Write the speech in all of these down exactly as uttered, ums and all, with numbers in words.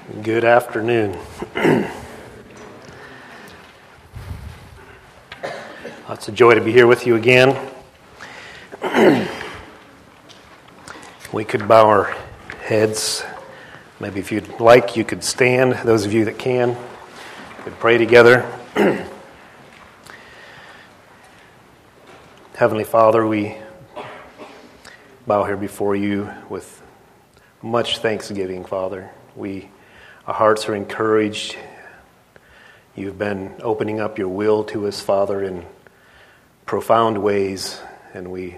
Good afternoon. It's a joy to be here with you again. We could bow our heads. Maybe if you'd like, you could stand. Those of you that can, could pray together. Heavenly Father, we bow here before you with much thanksgiving, Father. We Our hearts are encouraged. You've been opening up your will to us, Father, in profound ways, and we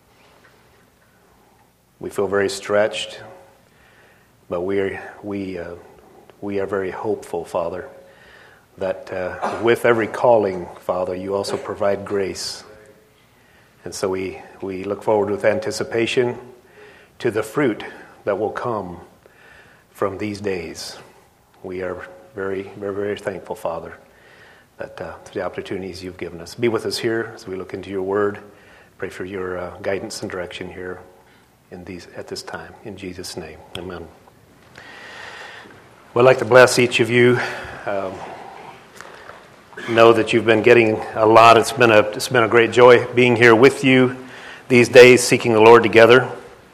we feel very stretched, but we are we uh, we are very hopeful, Father, that uh, with every calling, Father, you also provide grace, and so we we look forward with anticipation to the fruit that will come from these days. We are very, very, very thankful, Father, that uh, for the opportunities you've given us. Be with us here as we look into your word. Pray for your uh, guidance and direction here in these at this time. In Jesus' name, amen. Well, I'd like to bless each of you. Um, know that you've been getting a lot. It's been a it's been a great joy being here with you these days, seeking the Lord together.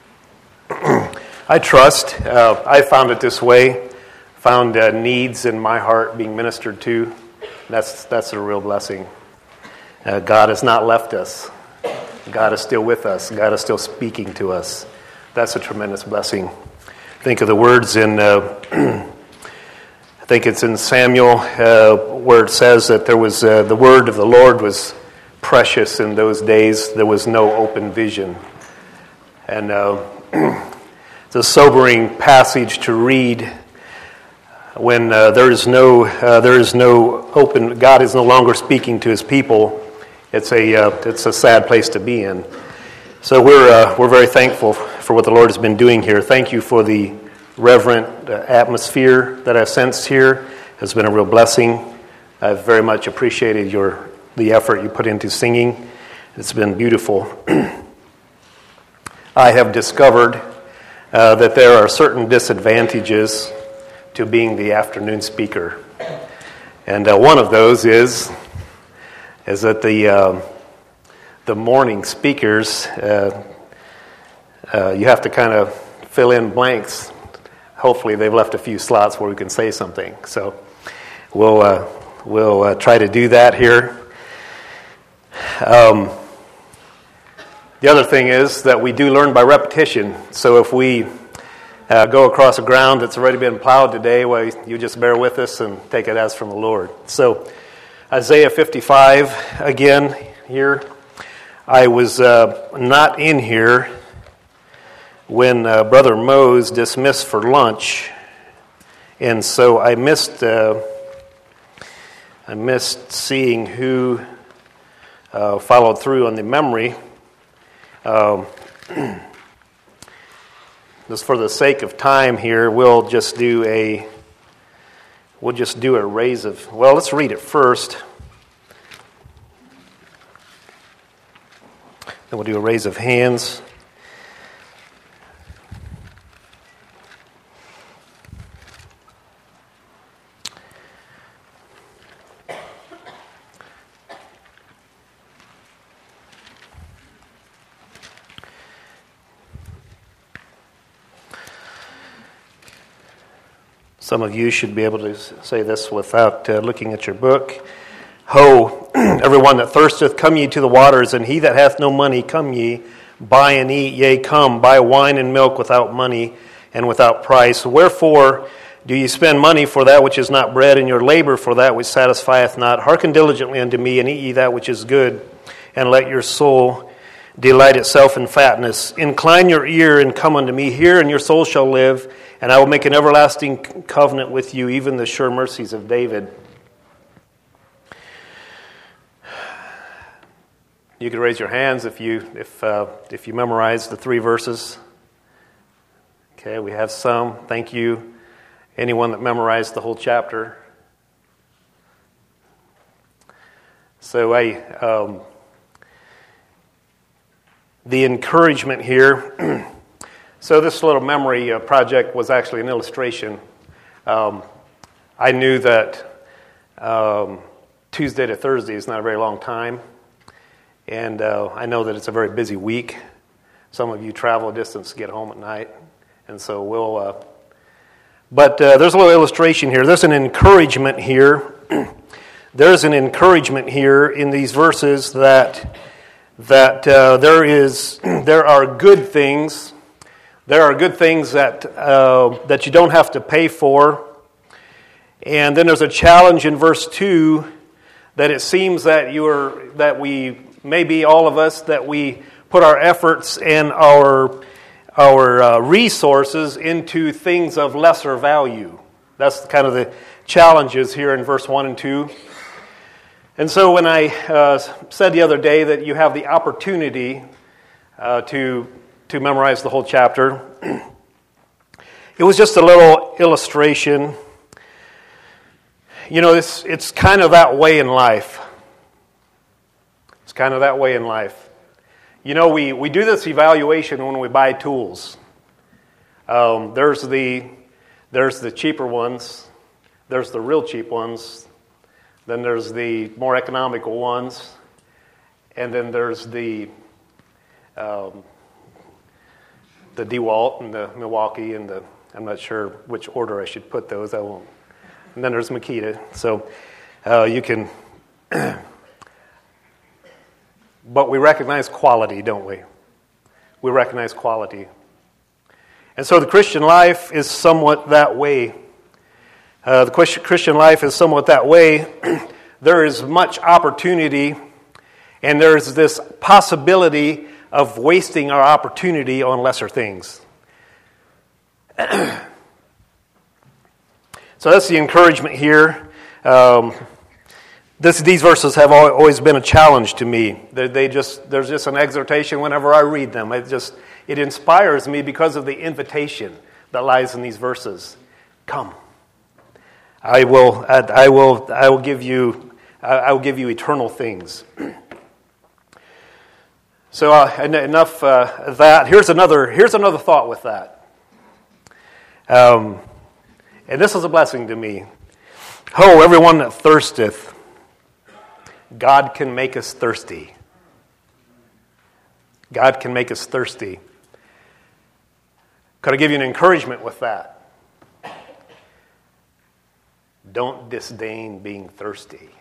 I trust. Uh, I found it this way. Found uh, needs in my heart being ministered to. That's that's a real blessing. Uh, God has not left us. God is still with us. God is still speaking to us. That's a tremendous blessing. Think of the words in, uh, I think it's in Samuel, uh, where it says that there was uh, the word of the Lord was precious in those days. There was no open vision. And uh, it's a sobering passage to read. When uh, there is no, uh, there is no open, God is no longer speaking to His people. It's a, uh, it's a sad place to be in. So we're, uh, we're very thankful for what the Lord has been doing here. Thank you for the reverent uh, atmosphere that I sensed here. It's been a real blessing. I've very much appreciated your, the effort you put into singing. It's been beautiful. I have discovered uh, that there are certain disadvantages to being the afternoon speaker, and uh, one of those is is that the uh, the morning speakers uh, uh, you have to kind of fill in blanks. Hopefully, they've left a few slots where we can say something. So we'll uh, we'll uh, try to do that here. Um, the other thing is that we do learn by repetition. So if we Uh, go across a ground that's already been plowed today, well, you just bear with us and take it as from the Lord. So, Isaiah fifty-five, again, here. I was uh, not in here when uh, Brother Mose dismissed for lunch, and so I missed uh, I missed seeing who uh, followed through on the memory. Um Just for the sake of time here, we'll just do a we'll just do a raise of well, let's read it first. Then we'll do a raise of hands. Some of you should be able to say this without uh, looking at your book. Ho, everyone that thirsteth, come ye to the waters, and he that hath no money, come ye, buy and eat, yea, come, buy wine and milk without money and without price. Wherefore do ye spend money for that which is not bread, and your labor for that which satisfieth not? Hearken diligently unto me, and eat ye that which is good, and let your soul delight itself in fatness. Incline your ear and come unto me. Hear, and your soul shall live. And I will make an everlasting covenant with you, even the sure mercies of David. You can raise your hands if you if uh, if you memorize the three verses. Okay, we have some. Thank you. Anyone that memorized the whole chapter. So I um, the encouragement here. So this little memory uh, project was actually an illustration Um, I knew that um, Tuesday to Thursday is not a very long time, and uh, I know that it's a very busy week. Some of you travel a distance to get home at night, and so we'll... Uh, but uh, there's a little illustration here. There's an encouragement here. There's an encouragement here in these verses that that uh, there is there are good things. There are good things that uh, that you don't have to pay for. And then there's a challenge in verse two that it seems that you are that we maybe all of us that we put our efforts and our our uh, resources into things of lesser value. That's kind of the challenges here in verse one and two. And so when I uh, said the other day that you have the opportunity uh, to to memorize the whole chapter, it was just a little illustration. You know, it's it's kind of that way in life. It's kind of that way in life. You know, we, we do this evaluation when we buy tools. Um, there's the there's the cheaper ones. There's the real cheap ones. Then there's the more economical ones. And then there's the um, the DeWalt and the Milwaukee and the, I'm not sure which order I should put those. I won't. And then there's Makita. So uh, you can... But we recognize quality, don't we? We recognize quality. And so the Christian life is somewhat that way. Uh, the Christian life is somewhat that way. There is much opportunity, and there's this possibility of wasting our opportunity on lesser things. So that's the encouragement here. Um, This, these verses have always been a challenge to me. They, they just there's just an exhortation whenever I read them. It just it inspires me because of the invitation that lies in these verses. Come, I will I, I will I will give you I will give you eternal things. So uh, enough uh, of that. Here's another here's another thought with that. Um, and this is a blessing to me. Ho, everyone that thirsteth. God can make us thirsty. God can make us thirsty. Could I give you an encouragement with that? Don't disdain being thirsty.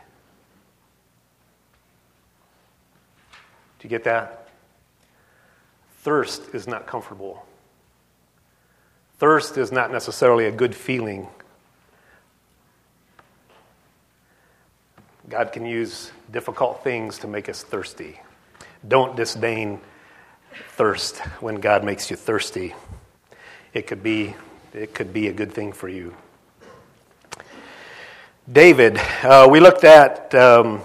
Do you get that? Thirst is not comfortable. Thirst is not necessarily a good feeling. God can use difficult things to make us thirsty. Don't disdain thirst when God makes you thirsty. It could be, it could be a good thing for you. David, uh, we looked at um,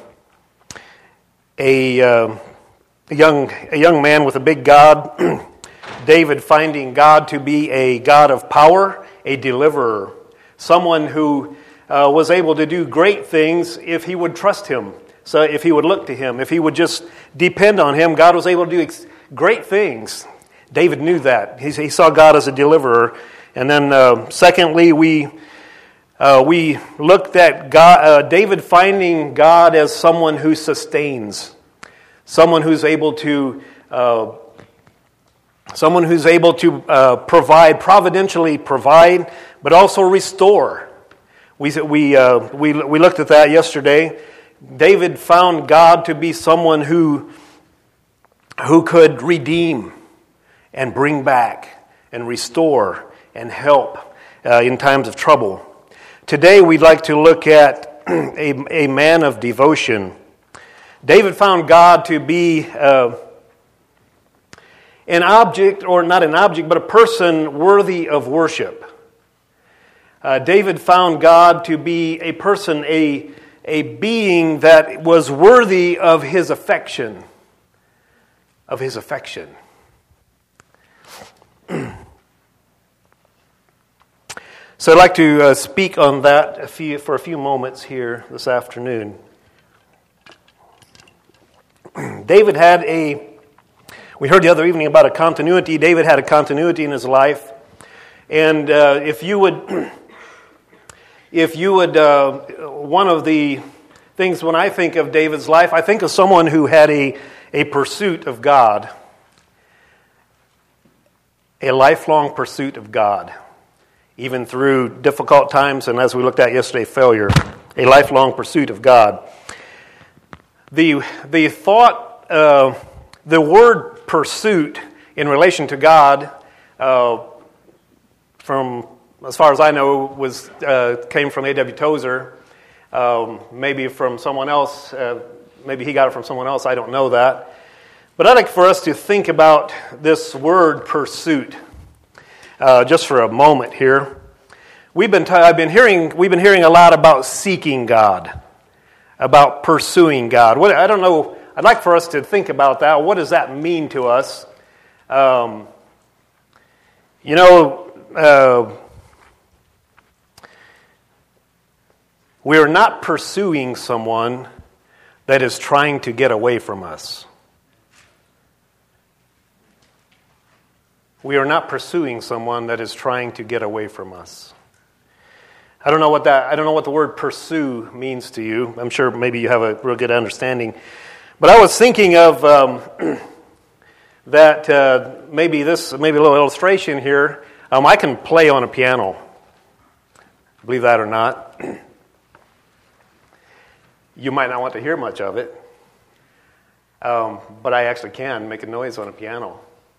a, uh, a young a young man with a big God. David finding God to be a God of power, a deliverer, someone who Uh, was able to do great things if he would trust him. So if he would look to him, if he would just depend on him, God was able to do ex- great things. David knew that. He, he saw God as a deliverer. And then uh, secondly, we uh, we looked at God, uh, David finding God as someone who sustains, someone who's able to uh, someone who's able to uh, provide, providentially provide, but also restore. We we uh, we we looked at that yesterday. David found God to be someone who who could redeem and bring back and restore and help uh, in times of trouble. Today we'd like to look at a, a man of devotion. David found God to be uh, an object, or not an object, but a person worthy of worship. Uh, David found God to be a person, a, a being that was worthy of his affection. Of his affection. So I'd like to uh, speak on that a few, for a few moments here this afternoon. David had a, we heard the other evening about a continuity. David had a continuity in his life. And uh, if you would... if you would, uh, one of the things when I think of David's life, I think of someone who had a, a pursuit of God, a lifelong pursuit of God, even through difficult times, and as we looked at yesterday, failure, a lifelong pursuit of God. The, the thought, uh, the word pursuit in relation to God, uh, from as far as I know, was uh, came from A W Tozer, um, maybe from someone else. Uh, maybe he got it from someone else. I don't know that. But I'd like for us to think about this word pursuit uh, just for a moment here. We've been t- I've been hearing we've been hearing a lot about seeking God, about pursuing God. What I don't know. I'd like for us to think about that. What does that mean to us? Um, you know. Uh, We are not pursuing someone that is trying to get away from us. We are not pursuing someone that is trying to get away from us. I don't know what that I don't know what the word pursue means to you. I'm sure maybe you have a real good understanding. But I was thinking of um, that uh, maybe this maybe a little illustration here. Um, I can play on a piano. Believe that or not. You might not want to hear much of it, um, but I actually can make a noise on a piano.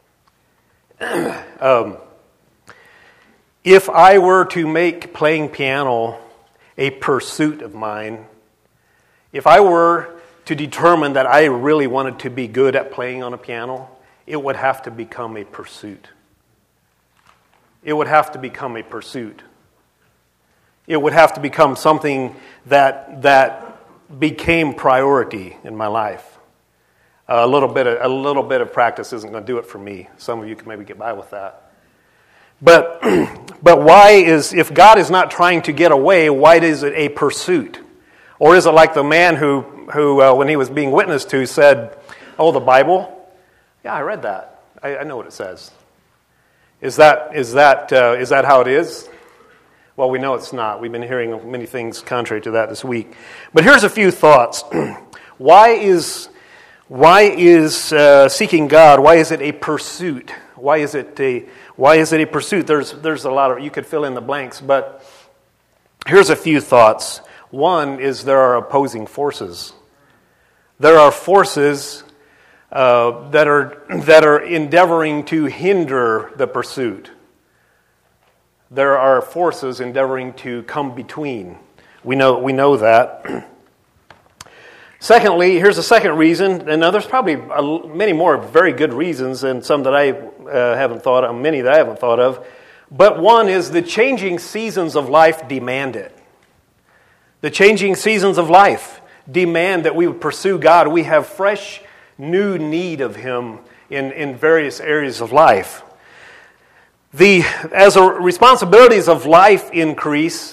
um, if I were to make playing piano a pursuit of mine, if I were to determine that I really wanted to be good at playing on a piano, it would have to become a pursuit. It would have to become a pursuit. It would have to become something that that became priority in my life. Uh, a little bit of, a little bit of practice isn't going to do it for me. Some of you can maybe get by with that. But but why is, if God is not trying to get away, why is it a pursuit? Or is it like the man who, who uh, when he was being witnessed to, said, oh, the Bible? Yeah, I read that. I, I know what it says. Is that is that uh, is that how it is? Well, we know it's not. We've been hearing many things contrary to that this week. But here's a few thoughts. Why is why is uh, seeking God? Why is it a pursuit? Why is it a why is it a pursuit? There's there's a lot of, you could fill in the blanks, but here's a few thoughts. One is there are opposing forces. There are forces uh, that are that are endeavoring to hinder the pursuit. There are forces endeavoring to come between. We know we know that. Secondly, here's a second reason, and now there's probably a, many more very good reasons, and some that I uh, haven't thought of, many that I haven't thought of. But one is the changing seasons of life demand it. The changing seasons of life demand that we would pursue God. We have fresh, new need of Him in, in various areas of life. The, as the responsibilities of life increase,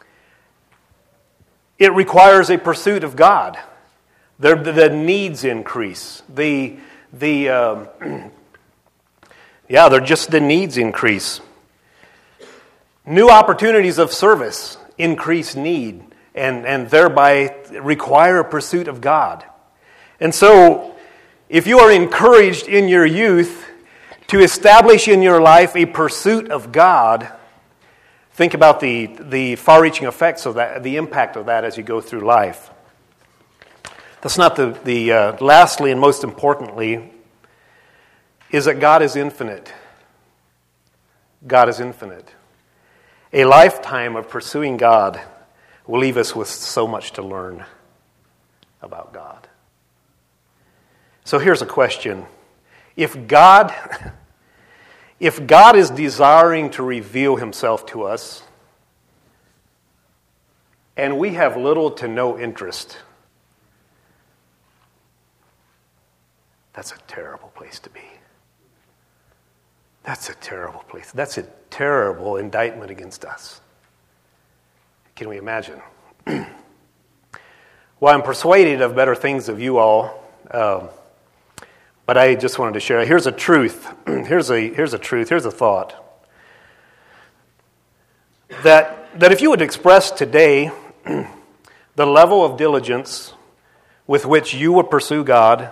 it requires a pursuit of God. The, the needs increase. The, the, um, yeah, they're just the needs increase. New opportunities of service increase need and, and thereby require a pursuit of God. And so, if you are encouraged in your youth to establish in your life a pursuit of God, think about the, the far-reaching effects of that, the impact of that as you go through life. That's not the, the uh, lastly and most importantly, is that God is infinite. God is infinite. A lifetime of pursuing God will leave us with so much to learn about God. So here's a question. If God, if God is desiring to reveal Himself to us, and we have little to no interest, that's a terrible place to be. That's a terrible place. That's a terrible indictment against us. Can we imagine? Well, I'm persuaded of better things of you all. Um, But I just wanted to share. Here's a truth. Here's a here's a truth. Here's a thought. That that if you would express today the level of diligence with which you would pursue God,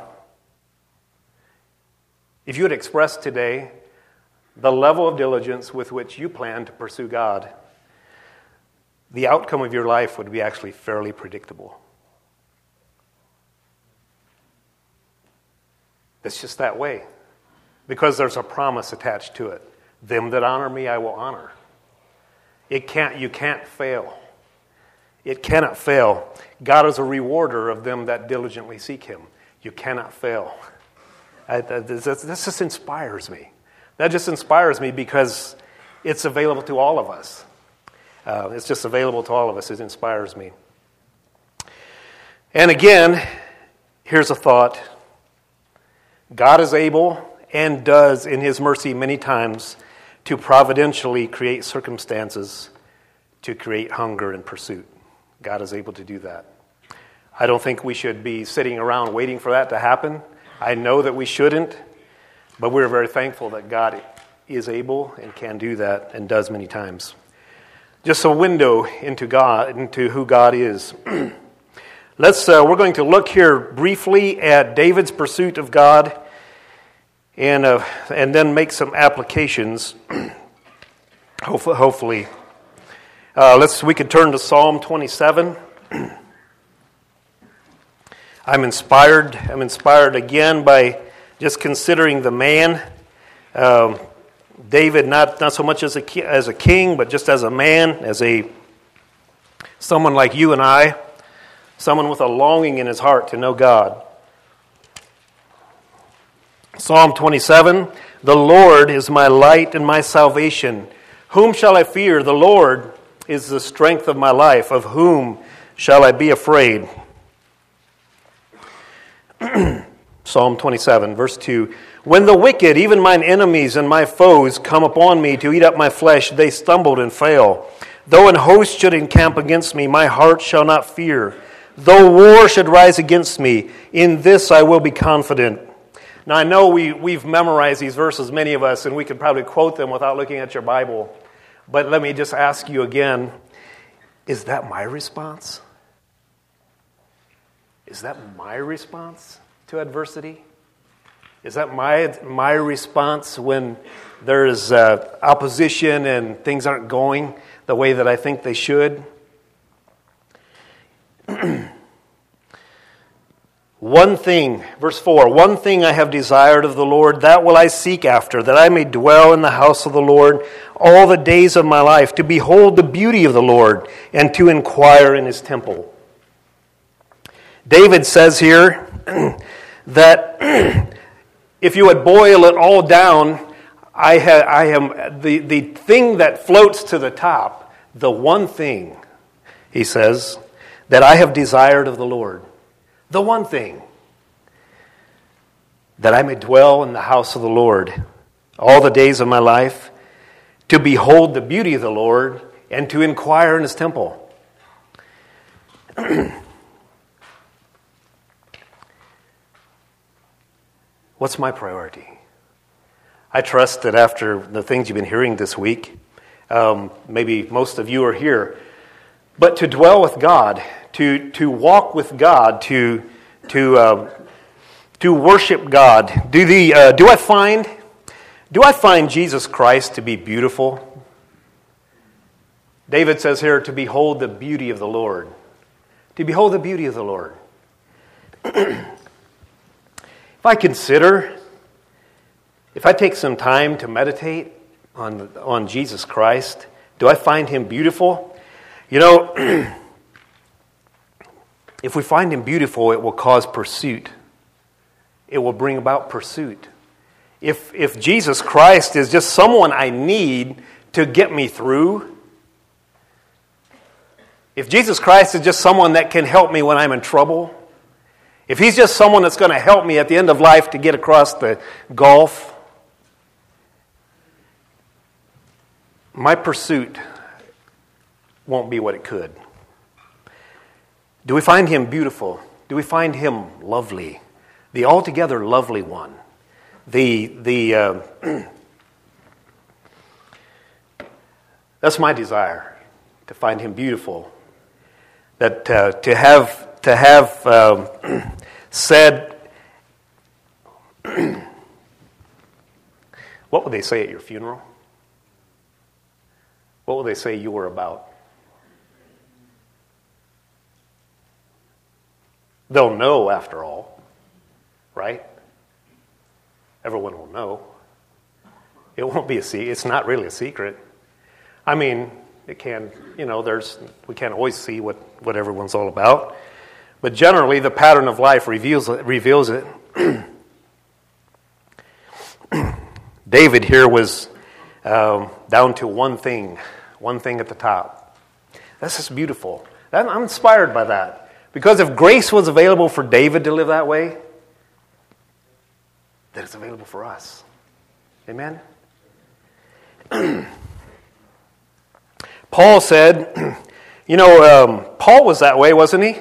if you would express today the level of diligence with which you plan to pursue God, the outcome of your life would be actually fairly predictable. It's just that way, because there's a promise attached to it. Them that honor me, I will honor. It can't, you can't fail. It cannot fail. God is a rewarder of them that diligently seek Him. You cannot fail. I, this, this just inspires me. That just inspires me because it's available to all of us. Uh, it's just available to all of us. It inspires me. And again, here's a thought. God is able and does in His mercy many times to providentially create circumstances to create hunger and pursuit. God is able to do that. I don't think we should be sitting around waiting for that to happen. I know that we shouldn't, but we're very thankful that God is able and can do that and does many times. Just a window into God, into who God is. Let's. Uh, we're going to look here briefly at David's pursuit of God, and uh, and then make some applications. hopefully, hopefully. Uh, let's. We could turn to Psalm twenty-seven. I'm inspired. I'm inspired again by just considering the man, um, David. Not not so much as a as a king, but just as a man, as a someone like you and I, someone with a longing in his heart to know God. Psalm twenty-seven. The Lord is my light and my salvation. Whom shall I fear? The Lord is the strength of my life. Of whom shall I be afraid? Psalm twenty-seven, verse two. When the wicked, even mine enemies and my foes, come upon me to eat up my flesh, they stumbled and fail. Though an host should encamp against me, my heart shall not fear. Though war should rise against me, in this I will be confident. Now I know we, we've memorized these verses, many of us, and we could probably quote them without looking at your Bible. But let me just ask you again, is that my response? Is that my response to adversity? Is that my my response when there is uh, opposition and things aren't going the way that I think they should? One thing, verse four, one thing I have desired of the Lord, that will I seek after, that I may dwell in the house of the Lord all the days of my life, to behold the beauty of the Lord and to inquire in His temple. David says here that if you would boil it all down, I, ha- I am the, the thing that floats to the top, the one thing, he says, that I have desired of the Lord. The one thing, that I may dwell in the house of the Lord all the days of my life, to behold the beauty of the Lord and to inquire in His temple. What's my priority? I trust that after the things you've been hearing this week, um, maybe most of you are here, but to dwell with God, to to walk with God, to to uh, to worship God. Do the uh, do I find do I find Jesus Christ to be beautiful? David says here, to behold the beauty of the Lord. To behold the beauty of the Lord. If I consider, if I take some time to meditate on on Jesus Christ, do I find Him beautiful? You know, if we find Him beautiful, it will cause pursuit. It will bring about pursuit. If if Jesus Christ is just someone I need to get me through, if Jesus Christ is just someone that can help me when I'm in trouble, if He's just someone that's going to help me at the end of life to get across the gulf, my pursuit won't be what it could. Do we find Him beautiful? Do we find Him lovely? The altogether lovely one. The the uh, that's my desire, to find him beautiful. That uh, to have to have um, said, what would they say at your funeral? What would they say you were about? They'll know after all, right? Everyone will know. It won't be a secret. It's not really a secret. I mean, it can, you know, there's we can't always see what, what everyone's all about. But generally, the pattern of life reveals it. Reveals it. David here was um, down to one thing, one thing at the top. That's just beautiful. That, I'm inspired by that. Because if grace was available for David to live that way, then it's available for us. Amen? Paul said, you know, um, Paul was that way, wasn't he?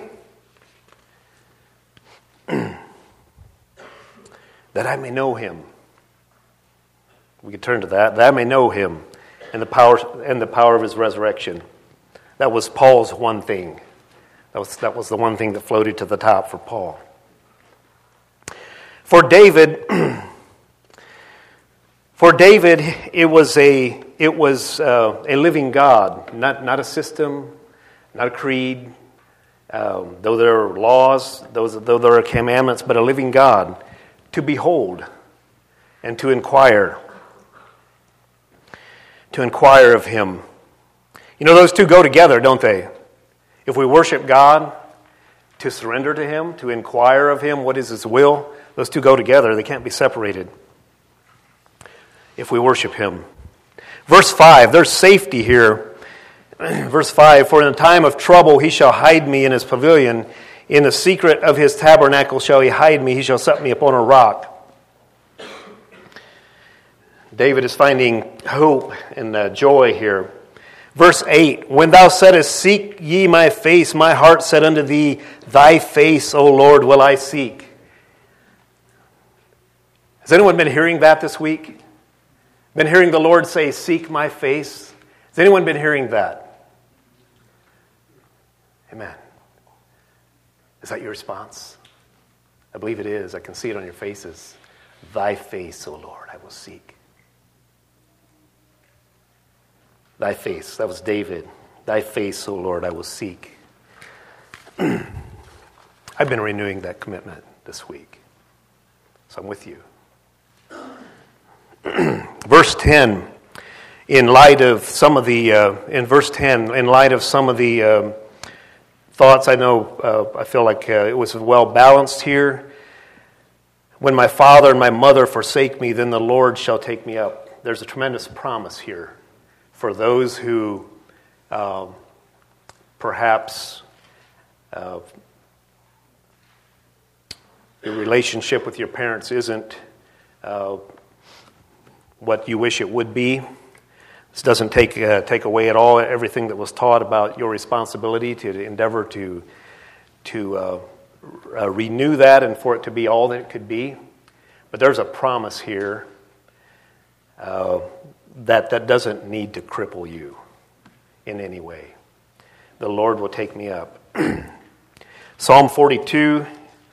That I may know him. We could turn to that. That I may know him and the power and the power of his resurrection. That was Paul's one thing. That was, that was the one thing that floated to the top for Paul. For David, for David, it was a it was uh, a living God, not not a system, not a creed. Um, though there are laws, those though there are commandments, but a living God to behold and to inquire, to inquire of Him. You know, those two go together, don't they? If we worship God, to surrender to Him, to inquire of Him, what is His will, those two go together. They can't be separated if we worship Him. Verse five, there's safety here. Verse five, for in the time of trouble He shall hide me in His pavilion. In the secret of His tabernacle shall He hide me. He shall set me upon a rock. David is finding hope and uh, joy here. Verse eight, when thou saidest, seek ye my face, my heart said unto thee, thy face, O Lord, will I seek. Has anyone been hearing that this week? Been hearing the Lord say, seek my face? Has anyone been hearing that? Amen. Is that your response? I believe it is. I can see it on your faces. Thy face, O Lord, I will seek. Thy face, that was David. Thy face, O Lord, I will seek. I've been renewing that commitment this week. So I'm with you. Verse ten, in light of some of the, uh, in verse ten, in light of some of the um, thoughts, I know, uh, I feel like uh, it was well balanced here. When my father and my mother forsake me, then the Lord shall take me up. There's a tremendous promise here for those who um, perhaps uh, your relationship with your parents isn't uh, what you wish it would be. This doesn't take uh, take away at all everything that was taught about your responsibility to endeavor to to uh, uh, renew that and for it to be all that it could be. But there's a promise here uh, that that doesn't need to cripple you in any way. The Lord will take me up. Psalm forty-two,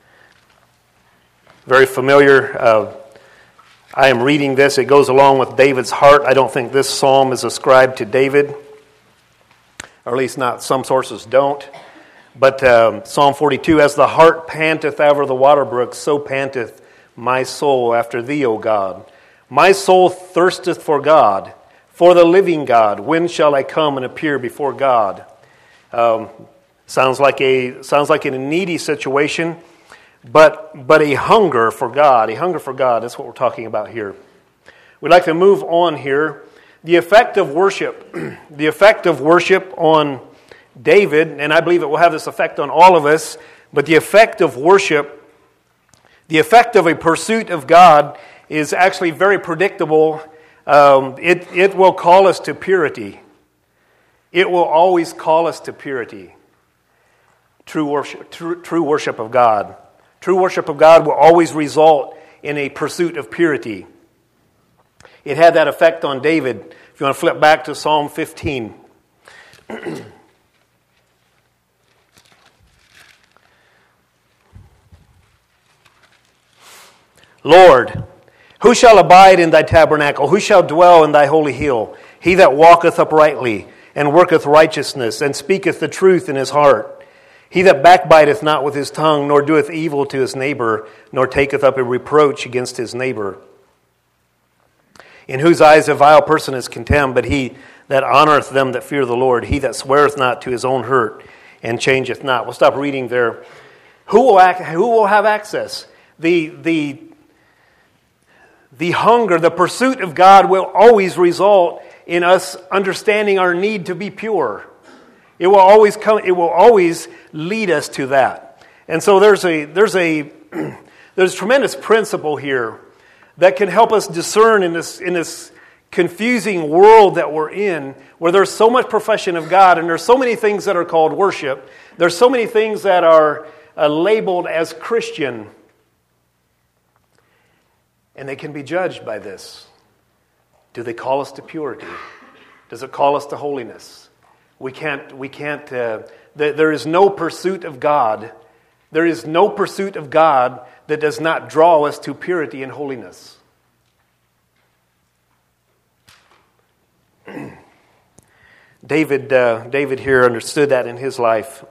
very familiar. Uh, I am reading this. It goes along with David's heart. I don't think this psalm is ascribed to David, or at least not, some sources don't. But um, Psalm forty-two, as the hart panteth after the water brooks, so panteth my soul after thee, O God. My soul thirsteth for God, for the living God. When shall I come and appear before God? Um, sounds like a sounds like in a needy situation. But but a hunger for God, a hunger for God, that's what we're talking about here. We'd like to move on here. The effect of worship, the effect of worship on David, and I believe it will have this effect on all of us, but the effect of worship, the effect of a pursuit of God is actually very predictable. Um, it, it will call us to purity. It will always call us to purity. True worship, true, true worship of God. True worship of God will always result in a pursuit of purity. It had that effect on David. If you want to flip back to Psalm fifteen. Lord, who shall abide in thy tabernacle? Who shall dwell in thy holy hill? He that walketh uprightly, and worketh righteousness, and speaketh the truth in his heart. He that backbiteth not with his tongue, nor doeth evil to his neighbor, nor taketh up a reproach against his neighbor. In whose eyes a vile person is contemned, but he that honoreth them that fear the Lord. He that sweareth not to his own hurt, and changeth not. We'll stop reading there. Who will act, who will have access? The the The hunger, the pursuit of God will always result in us understanding our need to be pure. It will always come. It will always lead us to that. And so there's a there's a there's a tremendous principle here that can help us discern in this in this confusing world that we're in, where there's so much profession of God, and there's so many things that are called worship. There's so many things that are uh, labeled as Christian. And they can be judged by this. Do they call us to purity? Does it call us to holiness? We can't, we can't, uh, th- there is no pursuit of God. There is no pursuit of God that does not draw us to purity and holiness. David, uh, David here understood that in his life.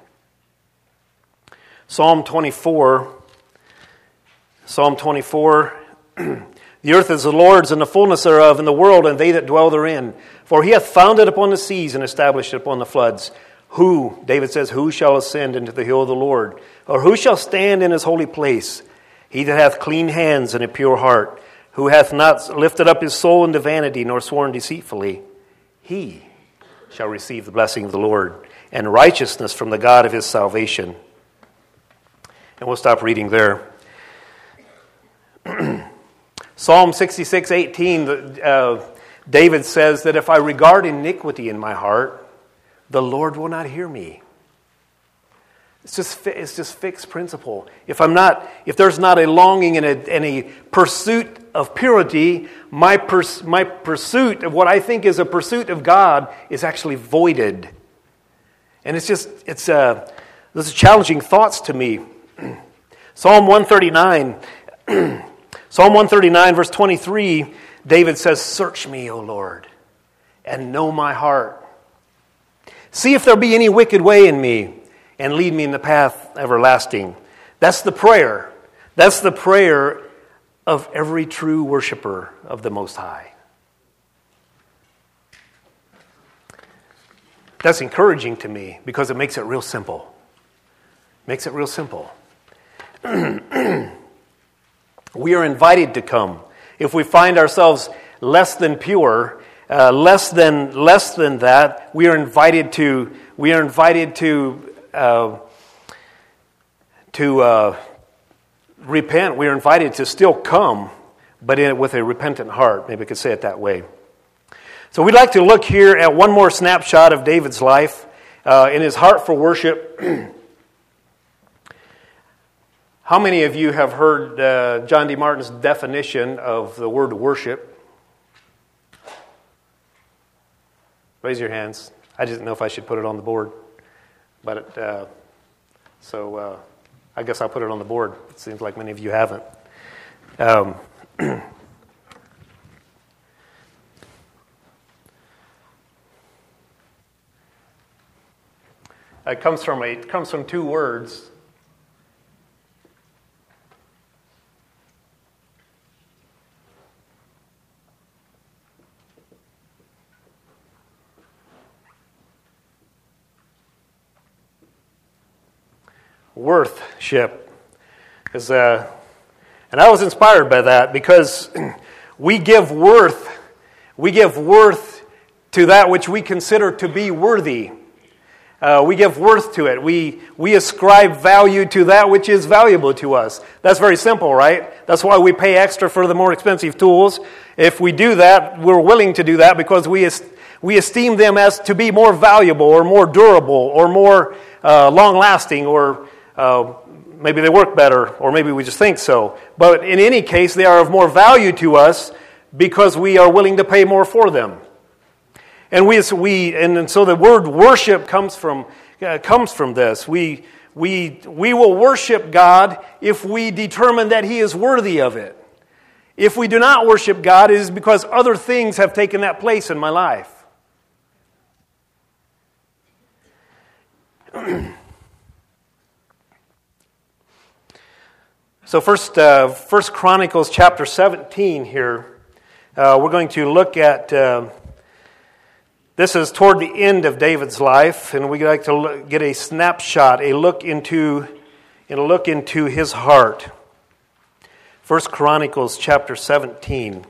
Psalm twenty-four, Psalm twenty-four, the earth is the Lord's and the fullness thereof, and the world and they that dwell therein. For he hath founded upon the seas and established it upon the floods. Who, David says, who shall ascend into the hill of the Lord? Or who shall stand in his holy place? He that hath clean hands and a pure heart, who hath not lifted up his soul into vanity, nor sworn deceitfully, he shall receive the blessing of the Lord, and righteousness from the God of his salvation. And we'll stop reading there. Psalm sixty-six eighteen, uh, David says that if I regard iniquity in my heart, the Lord will not hear me. It's just it's just fixed principle. If I'm not, if there's not a longing and a, and a pursuit of purity, my pers- my pursuit of what I think is a pursuit of God is actually voided. And it's just it's uh, those are challenging thoughts to me. Psalm one thirty-nine. Psalm one thirty-nine, verse twenty-three, David says, "Search me, O Lord, and know my heart. See if there be any wicked way in me, and lead me in the path everlasting." That's the prayer. That's the prayer of every true worshiper of the Most High. That's encouraging to me because it makes it real simple. Makes it real simple. We are invited to come. If we find ourselves less than pure, uh, less than less than that, we are invited to. We are invited to uh, to uh, repent. We are invited to still come, but in, with a repentant heart. Maybe I could say it that way. So we'd like to look here at one more snapshot of David's life uh, in his heart for worship. How many of you have heard uh, John D. Martin's definition of the word worship? Raise your hands. I didn't know if I should put it on the board. But it, uh, so uh, I guess I'll put it on the board. It seems like many of you haven't. Um, it comes from a, it comes from two words. Worthship is, uh, and I was inspired by that because we give worth, we give worth to that which we consider to be worthy. Uh, we give worth to it. We we ascribe value to that which is valuable to us. That's very simple, right? That's why we pay extra for the more expensive tools. If we do that, we're willing to do that because we est- we esteem them as to be more valuable or more durable or more uh, long-lasting or Uh, maybe they work better, or maybe we just think so. But in any case, they are of more value to us because we are willing to pay more for them. And we, we and, and so the word worship comes from uh, comes from this. We we we will worship God if we determine that He is worthy of it. If we do not worship God, it is because other things have taken that place in my life. So first, uh, First Chronicles chapter seventeen here, uh, we're going to look at. Uh, this is toward the end of David's life, and we'd like to look, get a snapshot, a look into, a look into his heart. First Chronicles chapter seventeen.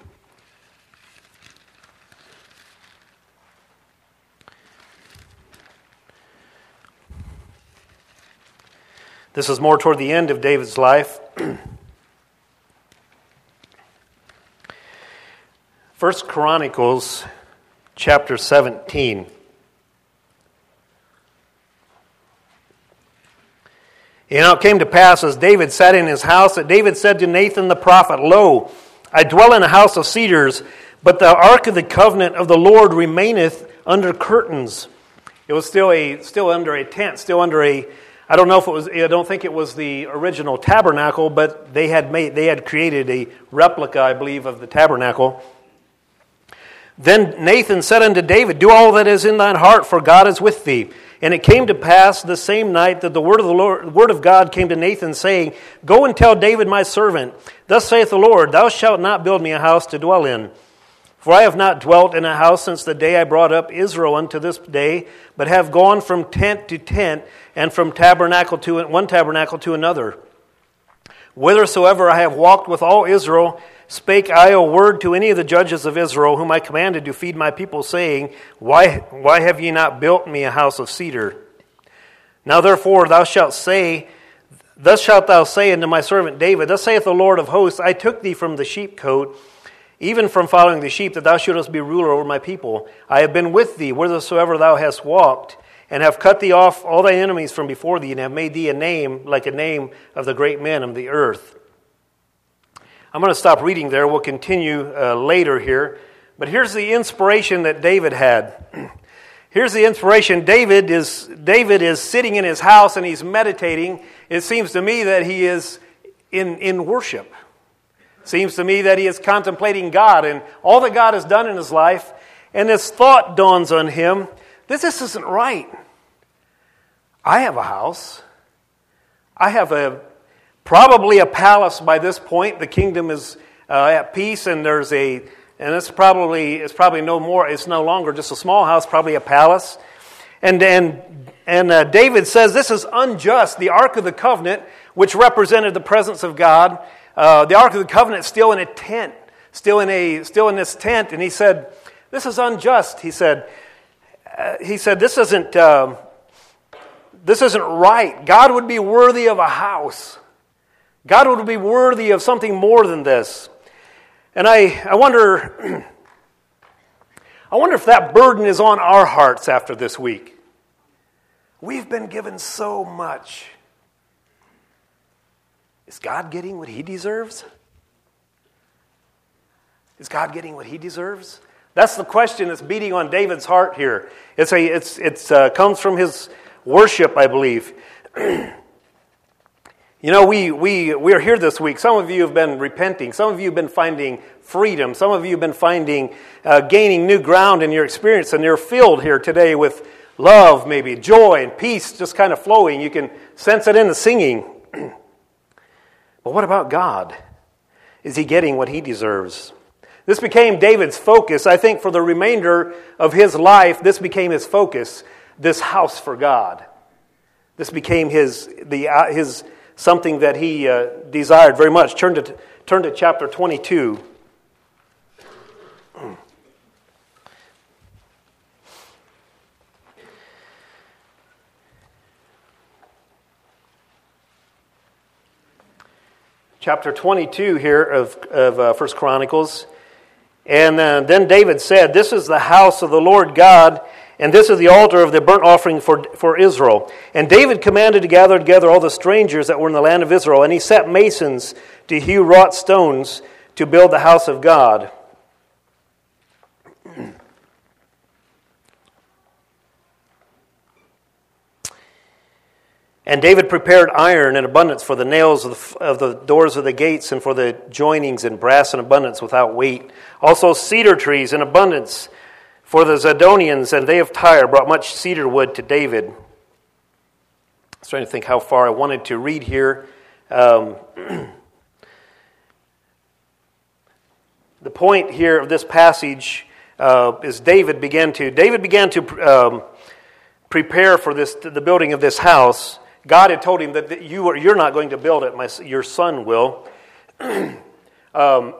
This is more toward the end of David's life. First Chronicles chapter seventeen. And now it came to pass, as David sat in his house, that David said to Nathan the prophet, Lo, I dwell in a house of cedars, but the ark of the covenant of the Lord remaineth under curtains. It was still a still under a tent, still under a I don't know if it was, I don't think it was the original tabernacle, but they had made, they had created a replica, I believe, of the tabernacle. Then Nathan said unto David, Do all that is in thine heart, for God is with thee. And it came to pass the same night that the word of the Lord, the word of God came to Nathan, saying, Go and tell David my servant, Thus saith the Lord, Thou shalt not build me a house to dwell in. For I have not dwelt in a house since the day I brought up Israel unto this day, but have gone from tent to tent, and from tabernacle to one tabernacle to another. Whithersoever I have walked with all Israel, spake I a word to any of the judges of Israel, whom I commanded to feed my people, saying, Why, why have ye not built me a house of cedar? Now therefore thou shalt say, Thus shalt thou say unto my servant David, Thus saith the Lord of hosts, I took thee from the sheepcote, even from following the sheep, that thou shouldest be ruler over my people. I have been with thee whithersoever thou hast walked, and have cut thee off all thy enemies from before thee, and have made thee a name like a name of the great men of the earth. I'm going to stop reading there. We'll continue uh, later here. But here's the inspiration that David had. Here's the inspiration. David is David is sitting in his house and he's meditating. It seems to me that he is in, in worship. It seems to me that he is contemplating God and all that God has done in his life. And this thought dawns on him. This, this isn't right. I have a house. I have a probably a palace by this point. The kingdom is uh, at peace, and there's a and it's probably it's probably no more. It's no longer just a small house, probably a palace. And and and uh, David says this is unjust. The Ark of the Covenant, which represented the presence of God, uh, the Ark of the Covenant is still in a tent, still in a still in this tent. And he said, "This is unjust." He said. Uh, he said, "This isn't uh, this isn't right. God would be worthy of a house. God would be worthy of something more than this." And I, I wonder, I wonder if that burden is on our hearts after this week. We've been given so much. Is God getting what He deserves? Is God getting what He deserves? That's the question that's beating on David's heart here. It's a, it's, it's uh, comes from his worship, I believe. You know, we we we are here this week. Some of you have been repenting. Some of you have been finding freedom. Some of you have been finding, uh, gaining new ground in your experience, and you're filled here today with love, maybe joy and peace, just kind of flowing. You can sense it in the singing. But what about God? Is He getting what He deserves? This became David's focus. I think for the remainder of his life, this became his focus. This house for God. This became his the uh, his something that he uh, desired very much. Turn to turn to chapter twenty-two. Chapter twenty-two here of of uh, First Chronicles. And uh, then David said, "This is the house of the Lord God, and this is the altar of the burnt offering for, for Israel." And David commanded to gather together all the strangers that were in the land of Israel, and he set masons to hew wrought stones to build the house of God. And David prepared iron in abundance for the nails of the, of the doors of the gates and for the joinings, and brass in abundance without weight. Also cedar trees in abundance for the Zidonians, and they of Tyre brought much cedar wood to David. I was trying to think how far I wanted to read here. Um, the point here of this passage uh, is David began to David began to um, prepare for this the building of this house. God had told him that you are, you're not going to build it, my, your son will. um,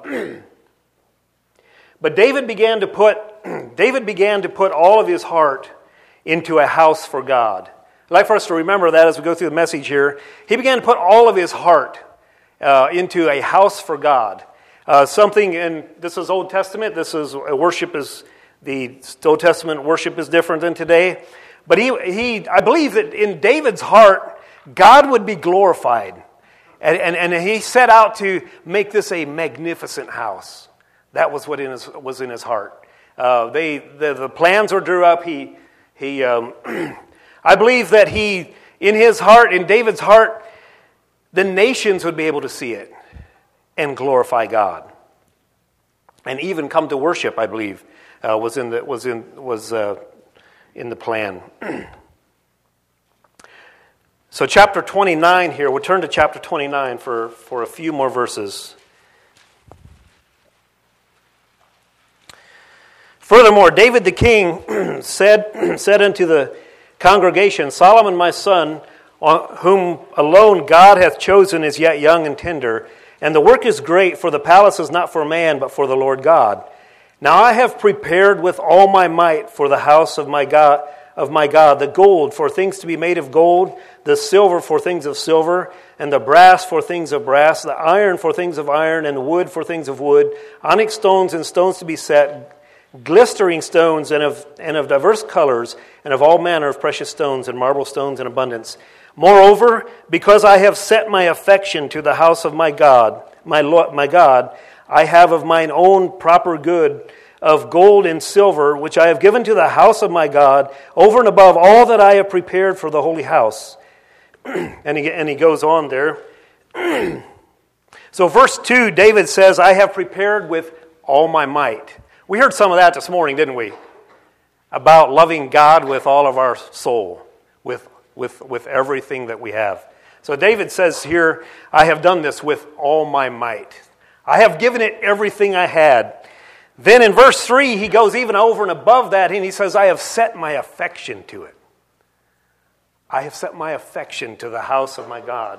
but David began to put David began to put all of his heart into a house for God. I'd like for us to remember that as we go through the message here. He began to put all of his heart uh, into a house for God. Uh, something, and this is Old Testament. This is uh, worship is the Old Testament worship is different than today. But he, he, I believe that in David's heart, God would be glorified. And, and, and he set out to make this a magnificent house. That was what in his, was in his heart. Uh, they the, the plans were drew up. He, he um, I believe that he, in his heart, in David's heart, the nations would be able to see it and glorify God. And even come to worship, I believe, uh, was in the, was in, was uh, in the plan. So chapter twenty-nine here, we'll turn to chapter twenty-nine for, for a few more verses. Furthermore, David the king said, said unto the congregation, Solomon my son, whom alone God hath chosen, is yet young and tender, and the work is great, for the palace is not for man, but for the Lord God. Now I have prepared with all my might for the house of my God, of my God, the gold for things to be made of gold, the silver for things of silver, and the brass for things of brass, the iron for things of iron, and the wood for things of wood, onyx stones and stones to be set, glistering stones and of and of diverse colors, and of all manner of precious stones, and marble stones in abundance. Moreover, because I have set my affection to the house of my God, my Lord, my God, I have of mine own proper good of gold and silver, which I have given to the house of my God, over and above all that I have prepared for the holy house. and, he, and he goes on there. So verse two, David says, I have prepared with all my might. We heard some of that this morning, didn't we? About loving God with all of our soul, with, with, with everything that we have. So David says here, I have done this with all my might. I have given it everything I had. Then in verse three, he goes even over and above that, and he says, I have set my affection to it. I have set my affection to the house of my God.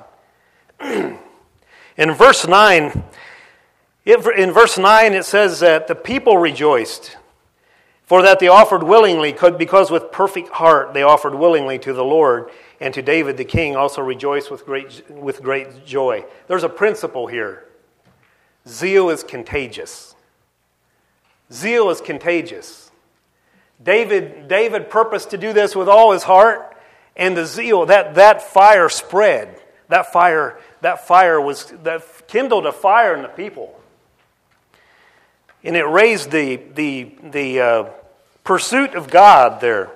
In verse nine, it, in verse nine it says that the people rejoiced, for that they offered willingly, because with perfect heart they offered willingly to the Lord, and to David the king also rejoiced with great, with great joy. There's a principle here. Zeal is contagious. Zeal is contagious. David, David purposed to do this with all his heart, and the zeal, that, that fire spread. That fire, that fire was that kindled a fire in the people. And it raised the the the uh, pursuit of God there.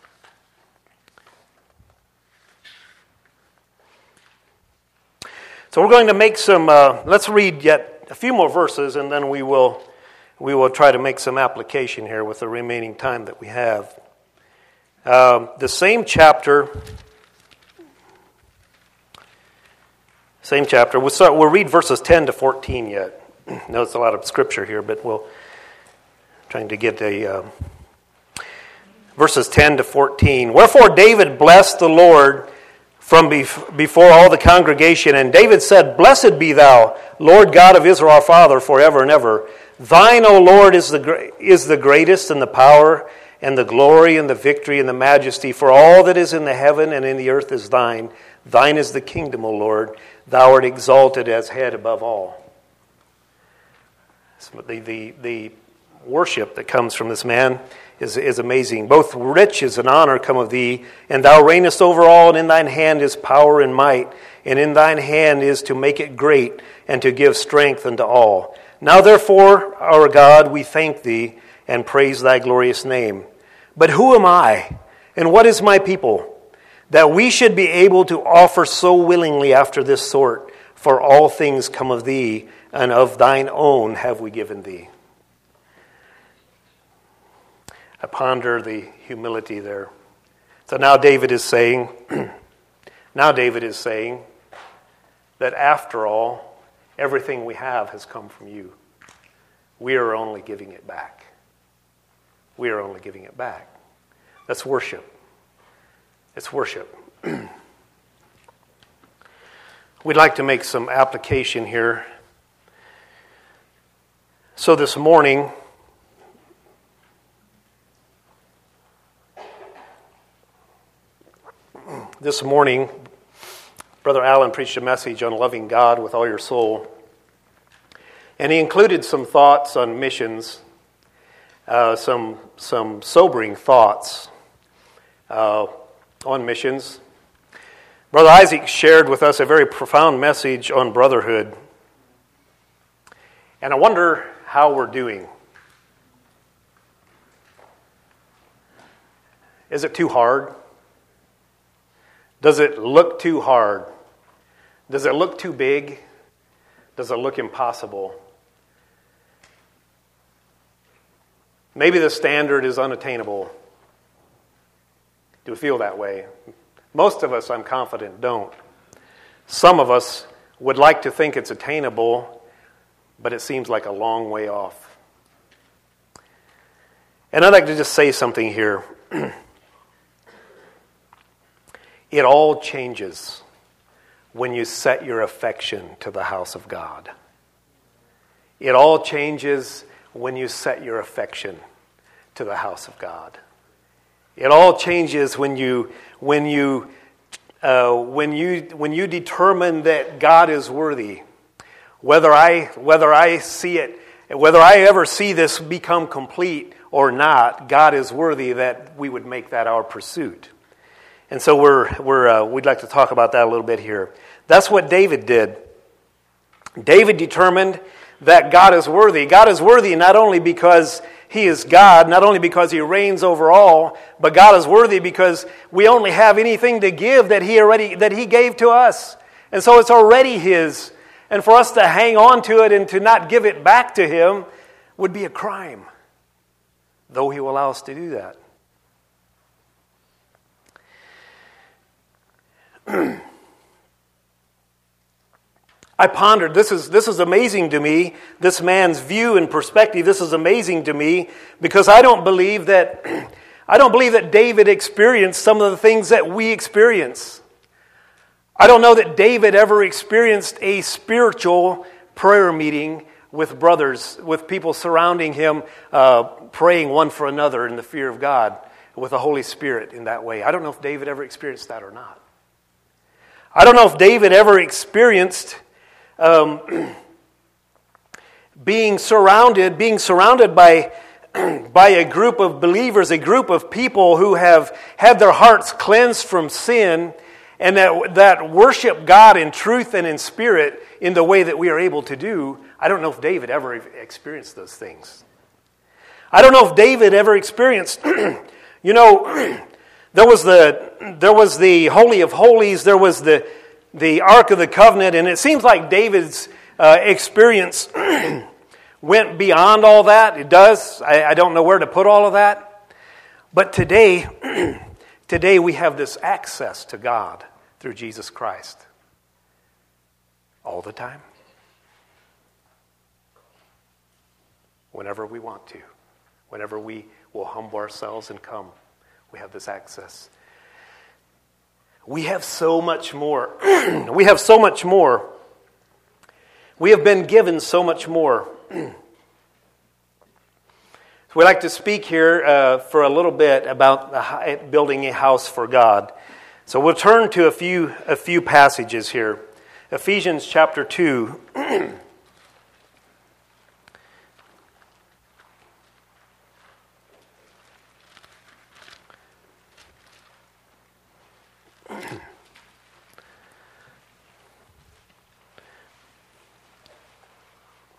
So we're going to make some, uh, let's read yet a few more verses, and then we will we will try to make some application here with the remaining time that we have. Um, the same chapter, same chapter. We'll start. We'll read verses ten to fourteen yet. No, it's a lot of scripture here, but we'll trying to get a uh, verses ten to fourteen. Wherefore David blessed the Lord from bef- before all the congregation, and David said, Blessed be thou, Lord God of Israel our Father, forever and ever. Thine, O Lord, is the gra- is the greatest, and the power, and the glory, and the victory, and the majesty. For all that is in the heaven and in the earth is thine. Thine is the kingdom, O Lord. Thou art exalted as head above all. So the, the, the worship that comes from this man is, is amazing. Both riches and honor come of thee, and thou reignest over all, and in thine hand is power and might, and in thine hand is to make it great, and to give strength unto all. Now therefore, our God, we thank thee, and praise thy glorious name. But who am I, and what is my people, that we should be able to offer so willingly after this sort, for all things come of thee, and of thine own have we given thee. I ponder the humility there. So now David is saying, now David is saying that after all, everything we have has come from you. We are only giving it back. We are only giving it back. That's worship. It's worship. We'd like to make some application here. So this morning, this morning, Brother Allen preached a message on loving God with all your soul. And he included some thoughts on missions, uh, some, some sobering thoughts uh, on missions. Brother Isaac shared with us a very profound message on brotherhood. And I wonder how we're doing. Is it too hard? Does it look too hard? Does it look too big? Does it look impossible? Maybe the standard is unattainable. Do we feel that way? Most of us, I'm confident, don't. Some of us would like to think it's attainable, but it seems like a long way off. And I'd like to just say something here. It all changes when you set your affection to the house of God. It all changes when you set your affection to the house of God. It all changes when you when you uh, when you when you determine that God is worthy. Whether I whether I see it, whether I ever see this become complete or not, God is worthy that we would make that our pursuit. And so we're we're uh, we'd like to talk about that a little bit here. That's what David did. David determined that God is worthy. God is worthy not only because He is God, not only because He reigns over all, but God is worthy because we only have anything to give that He already that He gave to us. And so it's already His. And for us to hang on to it and to not give it back to Him would be a crime, though He will allow us to do that. I pondered, this is this is amazing to me, this man's view and perspective. This is amazing to me because I don't believe that I don't believe that David experienced some of the things that we experience. I don't know that David ever experienced a spiritual prayer meeting with brothers, with people surrounding him, uh, praying one for another in the fear of God, with the Holy Spirit in that way. I don't know if David ever experienced that or not. I don't know if David ever experienced um, being surrounded, being surrounded by, by a group of believers, a group of people who have had their hearts cleansed from sin and that, that worship God in truth and in spirit in the way that we are able to do. I don't know if David ever experienced those things. I don't know if David ever experienced, you know, there was the there was the Holy of Holies, there was the the Ark of the Covenant, and it seems like David's uh, experience went beyond all that. It does. I, I don't know where to put all of that. But today, today we have this access to God through Jesus Christ. All the time. Whenever we want to. Whenever we will humble ourselves and come, we have this access. We have so much more. We have so much more. We have been given so much more. So we'd like to speak here uh, for a little bit about the, building a house for God. So we'll turn to a few a few passages here. Ephesians chapter two.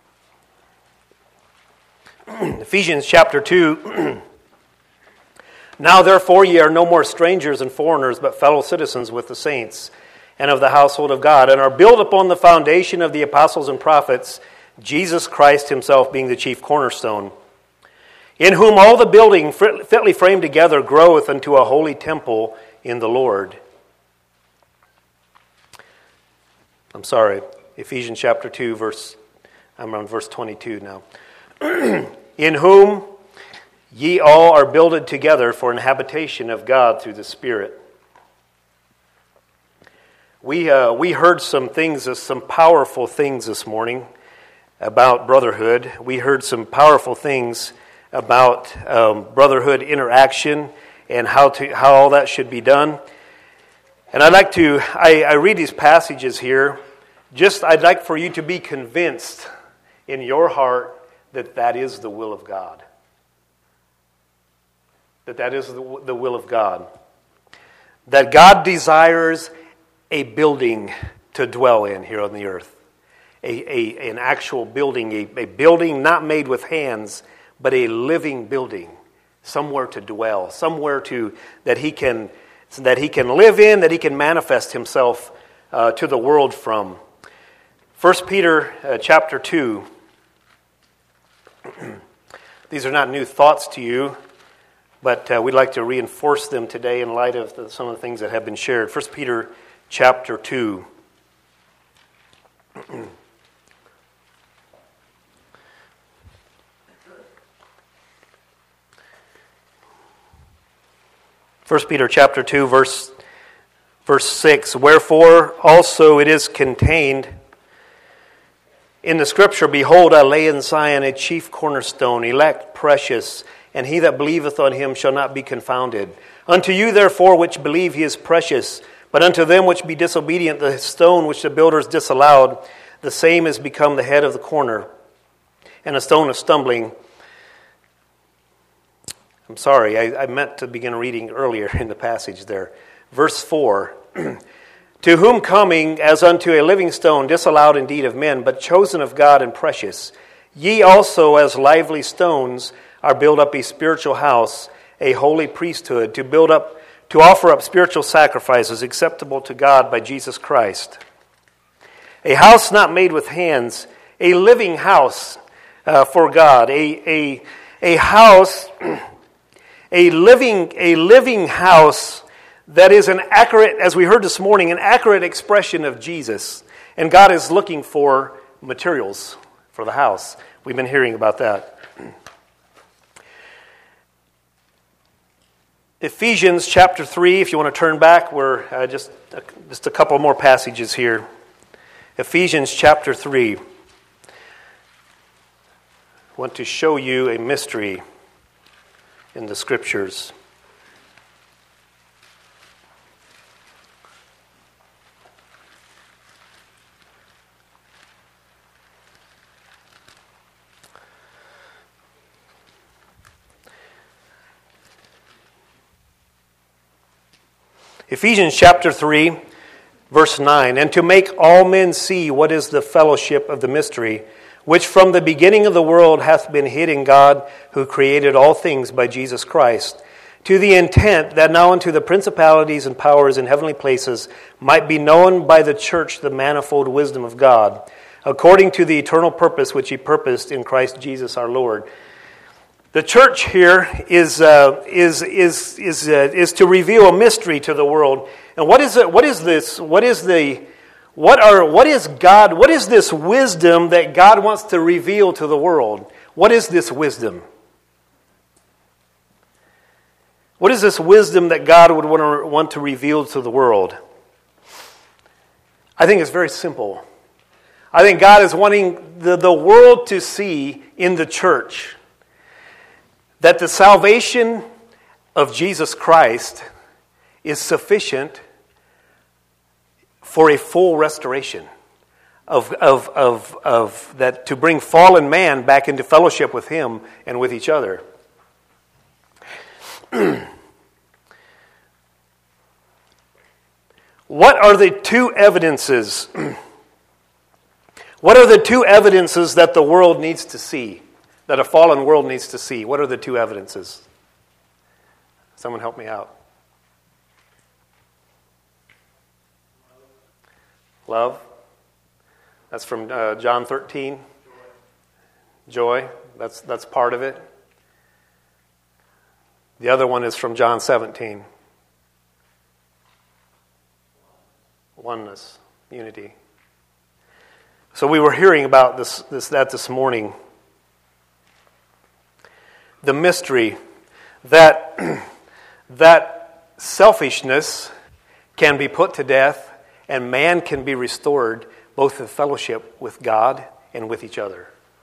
Ephesians chapter two, Now therefore ye are no more strangers and foreigners, but fellow citizens with the saints, and of the household of God, and are built upon the foundation of the apostles and prophets, Jesus Christ himself being the chief cornerstone, in whom all the building fitly framed together groweth unto a holy temple in the Lord. I'm sorry, Ephesians chapter two, verse, I'm on verse twenty-two now. In whom ye all are builded together for an habitation of God through the Spirit. We uh, we heard some things, uh, some powerful things this morning about brotherhood. We heard some powerful things about um, brotherhood interaction and how to how all that should be done. And I'd like to, I, I read these passages here, just I'd like for you to be convinced in your heart that that is the will of God. That that is the, the will of God. That God desires a building to dwell in here on the earth. A, a, an actual building, a, a building not made with hands, but a living building. Somewhere to dwell, somewhere to that he can that he can live in, that he can manifest himself uh, to the world from. First Peter uh, chapter two. These are not new thoughts to you, but uh, we'd like to reinforce them today in light of the, some of the things that have been shared. First Peter chapter two. First Peter chapter two, verse, verse six. Wherefore also it is contained in the Scripture, Behold, I lay in Zion a chief cornerstone, elect, precious, and he that believeth on him shall not be confounded. Unto you therefore which believe he is precious, but unto them which be disobedient, the stone which the builders disallowed, the same is become the head of the corner, and a stone of stumbling. I'm sorry, I, I meant to begin reading earlier in the passage there. Verse four. To whom coming as unto a living stone, disallowed indeed of men, but chosen of God and precious, ye also as lively stones are built up a spiritual house, a holy priesthood, to build up, to offer up spiritual sacrifices acceptable to God by Jesus Christ. A house not made with hands, a living house uh, for God, a a a house, a living a living house. That is an accurate, as we heard this morning, an accurate expression of Jesus. And God is looking for materials for the house. We've been hearing about that. Ephesians chapter three, if you want to turn back, we're uh, just, uh, just a couple more passages here. Ephesians chapter three. I want to show you a mystery in the Scriptures. Ephesians chapter three, verse nine, and to make all men see what is the fellowship of the mystery, which from the beginning of the world hath been hid in God, who created all things by Jesus Christ, to the intent that now unto the principalities and powers in heavenly places might be known by the church the manifold wisdom of God, according to the eternal purpose which he purposed in Christ Jesus our Lord. The church here is uh, is is is uh, is to reveal a mystery to the world. And what is it? What is this? What is the? What are? What is God? What is this wisdom that God wants to reveal to the world? What is this wisdom? What is this wisdom that God would want to, want to reveal to the world? I think it's very simple. I think God is wanting the, the world to see in the church that the salvation of Jesus Christ is sufficient for a full restoration of, of, of, of that, to bring fallen man back into fellowship with him and with each other. What are the two evidences? What are the two evidences that the world needs to see? That a fallen world needs to see? What are the two evidences? Someone help me out. Love. That's from uh, John thirteen. Joy. That's that's part of it. The other one is from John seventeen. Oneness, unity. So we were hearing about this, this that this morning. The mystery that that selfishness can be put to death and man can be restored both in fellowship with God and with each other.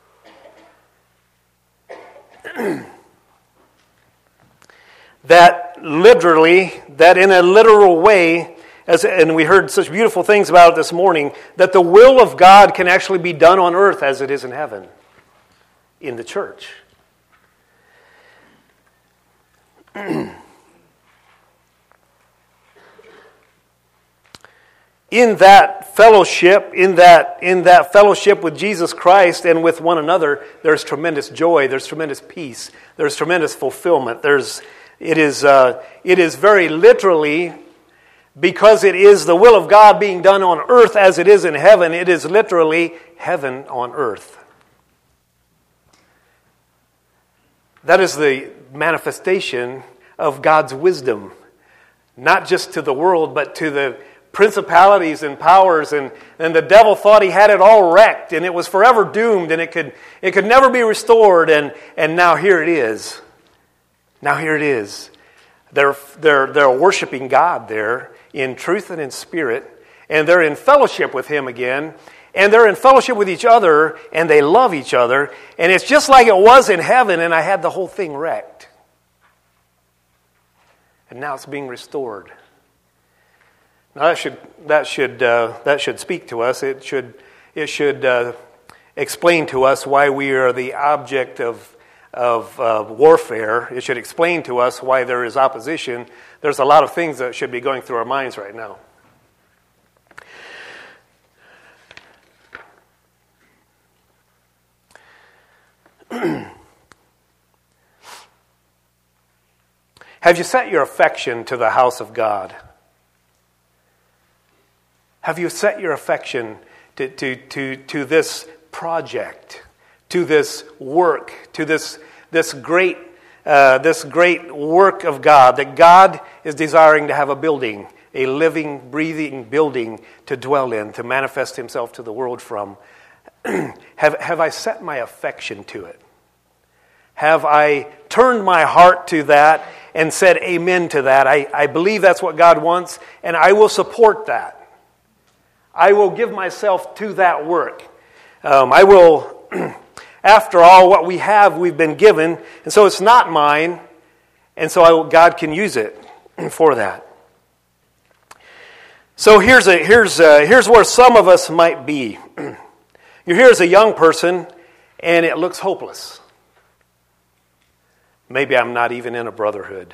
That literally, that in a literal way, as and we heard such beautiful things about it this morning, that the will of God can actually be done on earth as it is in heaven, in the church. In that fellowship, in that in that fellowship with Jesus Christ and with one another, there's tremendous joy, there's tremendous peace, there's tremendous fulfillment. There's it is uh, it is very literally, because it is the will of God being done on earth as it is in heaven, it is literally heaven on earth. That is the manifestation of God's wisdom, not just to the world, but to the principalities and powers, and, and the devil thought he had it all wrecked, and it was forever doomed, and it could it could never be restored, and, and now here it is. Now here it is. They're, they're, they're worshiping God there in truth and in spirit, and they're in fellowship with Him again, and they're in fellowship with each other, and they love each other, and it's just like it was in heaven, and I had the whole thing wrecked. And now it's being restored. Now that should that should uh, that should speak to us. It should it should uh, explain to us why we are the object of of uh, warfare. It should explain to us why there is opposition. There's a lot of things that should be going through our minds right now. Have you set your affection to the house of God? Have you set your affection to, to, to, to this project, to this work, to this, this great uh, this great work of God, that God is desiring to have a building, a living, breathing building to dwell in, to manifest Himself to the world from? have, have I set my affection to it? Have I turned my heart to that and said amen to that? I, I believe that's what God wants, and I will support that. I will give myself to that work. Um, I will, after all, what we have, we've been given, and so it's not mine, and so I, God can use it for that. So here's a here's a, here's where some of us might be. You're here as a young person, and it looks hopeless. Maybe I'm not even in a brotherhood.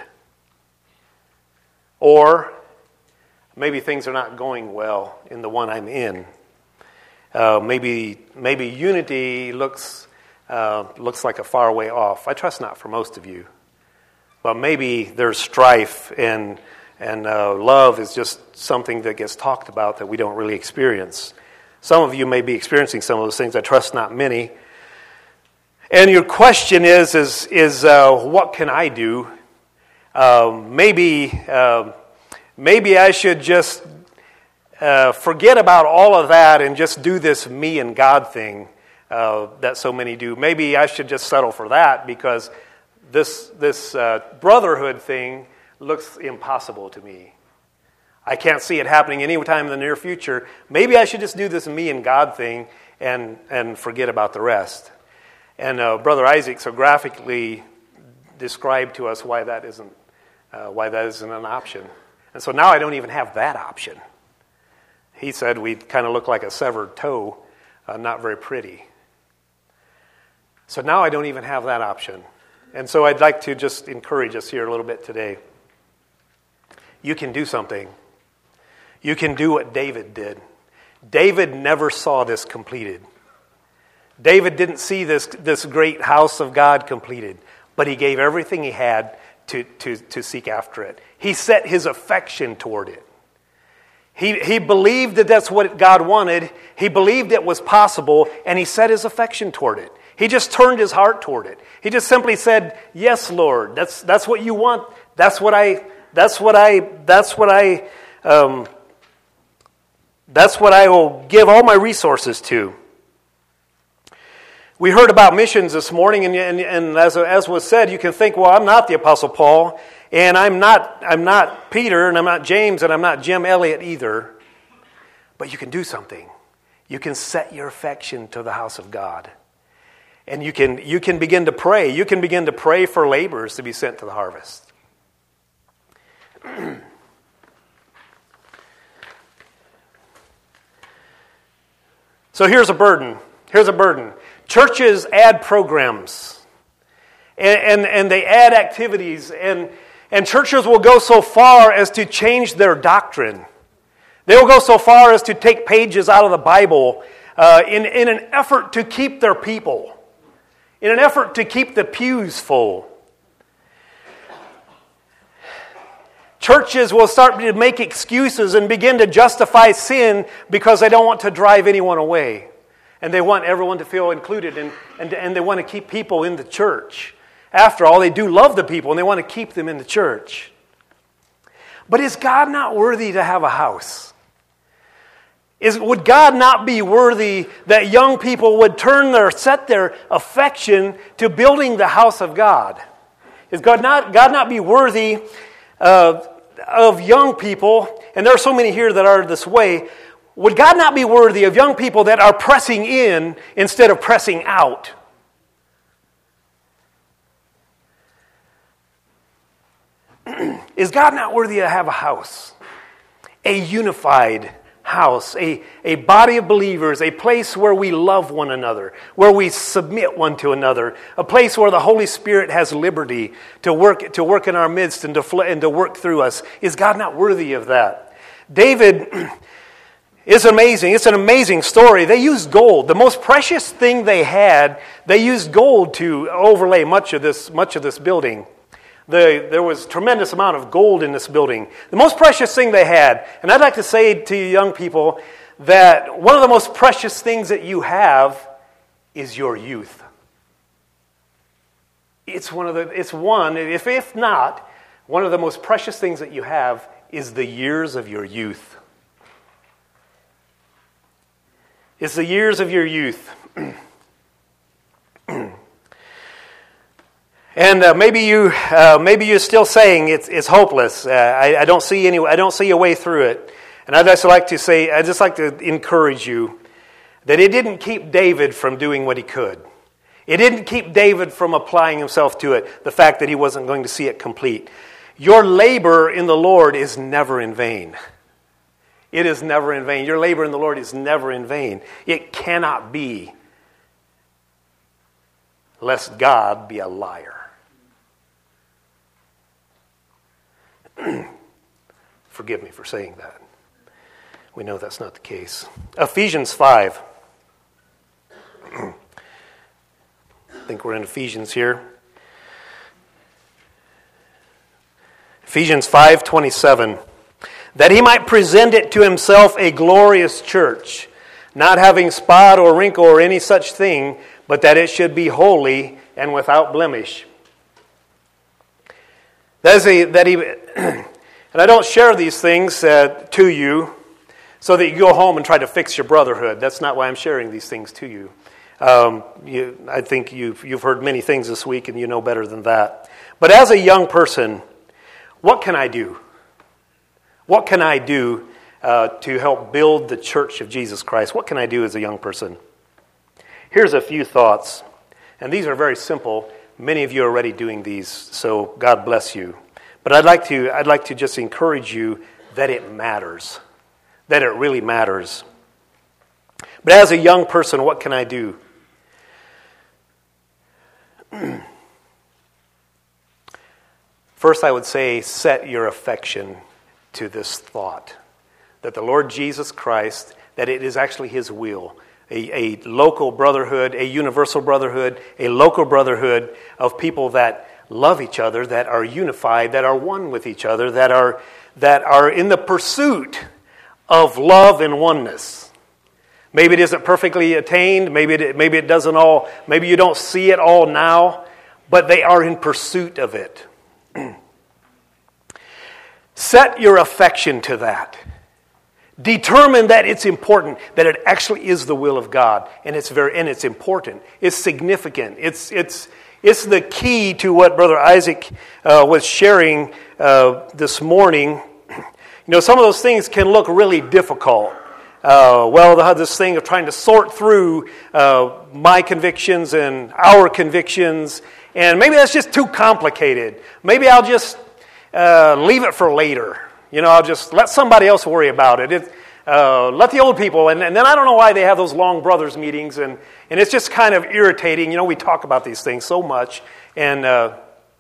Or maybe things are not going well in the one I'm in. Uh, maybe maybe unity looks uh, looks like a far way off. I trust not for most of you. But maybe there's strife, and and uh, love is just something that gets talked about that we don't really experience. Some of you may be experiencing some of those things. I trust not many. And your question is, is, is uh, what can I do? Uh, maybe, uh, maybe I should just uh, forget about all of that and just do this me and God thing uh, that so many do. Maybe I should just settle for that because this this uh, brotherhood thing looks impossible to me. I can't see it happening anytime in the near future. Maybe I should just do this me and God thing and, and forget about the rest. And uh, Brother Isaac so graphically described to us why that isn't uh, why that isn't an option. And so now I don't even have that option. He said we kind of look like a severed toe, uh, not very pretty. So now I don't even have that option. And so I'd like to just encourage us here a little bit today. You can do something. You can do what David did. David never saw this completed. David didn't see this, this great house of God completed, but he gave everything he had to, to, to seek after it. He set his affection toward it. He, he believed that that's what God wanted. He believed it was possible, and he set his affection toward it. He just turned his heart toward it. He just simply said, "Yes, Lord, that's that's what you want. That's what I. That's what I. That's what I. Um, that's what I will give all my resources to." We heard about missions this morning, and, and, and as as was said, you can think, "Well, I'm not the Apostle Paul, and I'm not I'm not Peter, and I'm not James, and I'm not Jim Elliott either." But you can do something. You can set your affection to the house of God. And you can you can begin to pray. You can begin to pray for laborers to be sent to the harvest. So here's a burden. Here's a burden. Churches add programs. And, and, and they add activities. And, and churches will go so far as to change their doctrine. They will go so far as to take pages out of the Bible uh, in, in an effort to keep their people. In an effort to keep the pews full. Churches will start to make excuses and begin to justify sin because they don't want to drive anyone away. And they want everyone to feel included, and, and, and they want to keep people in the church. After all, they do love the people, and they want to keep them in the church. But is God not worthy to have a house? Is, would God not be worthy that young people would turn their, set their affection to building the house of God? Is God not, God not be worthy uh, of young people, and there are so many here that are this way, would God not be worthy of young people that are pressing in instead of pressing out? Is God not worthy to have a house? A unified house, a, a body of believers, a place where we love one another, where we submit one to another, a place where the Holy Spirit has liberty to work to work in our midst and to fl- and to work through us. Is God not worthy of that? David is amazing. It's an amazing story. They used gold. The most precious thing they had, they used gold to overlay much of this much of this building. The, there was a tremendous amount of gold in this building. The most precious thing they had, and I'd like to say to you young people that one of the most precious things that you have is your youth. It's one of the, it's one, if, if not, one of the most precious things that you have is the years of your youth. It's the years of your youth. And uh, maybe you, uh, maybe you're still saying it's it's hopeless. Uh, I, I don't see any. I don't see a way through it. And I'd just like to say, I'd just like to encourage you that it didn't keep David from doing what he could. It didn't keep David from applying himself to it. The fact that he wasn't going to see it complete. Your labor in the Lord is never in vain. It is never in vain. Your labor in the Lord is never in vain. It cannot be, lest God be a liar. Forgive me for saying that. We know that's not the case. Ephesians five. I think we're in Ephesians here. Ephesians five twenty-seven. That he might present it to himself a glorious church, not having spot or wrinkle or any such thing, but that it should be holy and without blemish. That is a, that he, and I don't share these things uh, to you so that you go home and try to fix your brotherhood. That's not why I'm sharing these things to you. Um, you I think you've, you've heard many things this week and you know better than that. But as a young person, what can I do? What can I do uh, to help build the church of Jesus Christ? What can I do as a young person? Here's a few thoughts. And these are very simple. Many of you are already doing these, so God bless you. But I'd like to I'd like to just encourage you that it matters. That it really matters. But as a young person, what can I do? First, I would say set your affection to this thought. That the Lord Jesus Christ, that it is actually His will. A, a local brotherhood, a universal brotherhood, a local brotherhood of people that love each other, that are unified, that are one with each other, that are that are in the pursuit of love and oneness. Maybe it isn't perfectly attained, maybe it, maybe it doesn't all, maybe you don't see it all now, but they are in pursuit of it. Set your affection to that. Determine that it's important, that it actually is the will of God, and it's very and it's important. It's significant. It's it's it's the key to what Brother Isaac uh, was sharing uh, this morning. You know, some of those things can look really difficult. Uh, well, they have this thing of trying to sort through uh, my convictions and our convictions, and maybe that's just too complicated. Maybe I'll just uh, leave it for later. You know, I'll just let somebody else worry about it. it uh, let the old people, and, and then I don't know why they have those long brothers meetings, and, and it's just kind of irritating. You know, we talk about these things so much, and uh,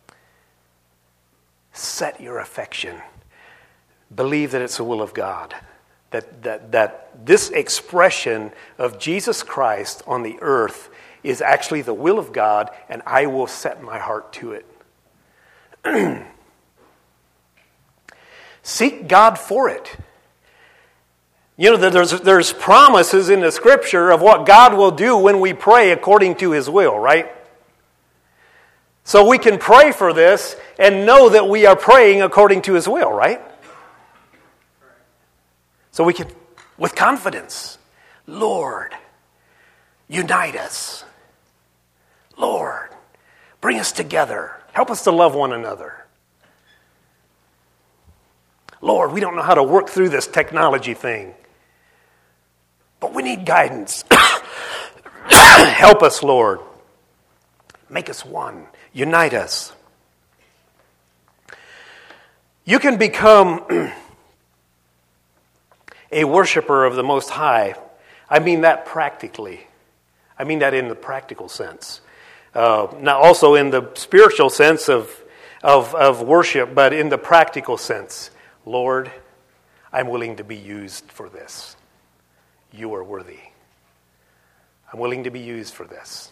set your affection. Believe that it's the will of God. That, that, that this expression of Jesus Christ on the earth is actually the will of God, and I will set my heart to it. Seek God for it. You know, there's, there's promises in the Scripture of what God will do when we pray according to His will, right? So we can pray for this and know that we are praying according to His will, right? So we can, with confidence, Lord, unite us. Lord, bring us together. Help us to love one another. Lord, we don't know how to work through this technology thing, but we need guidance. Help us, Lord. Make us one. Unite us. You can become a worshiper of the Most High. I mean that practically. I mean that in the practical sense. Uh, not also in the spiritual sense of, of, of worship, but in the practical sense. Lord, I'm willing to be used for this. You are worthy. I'm willing to be used for this.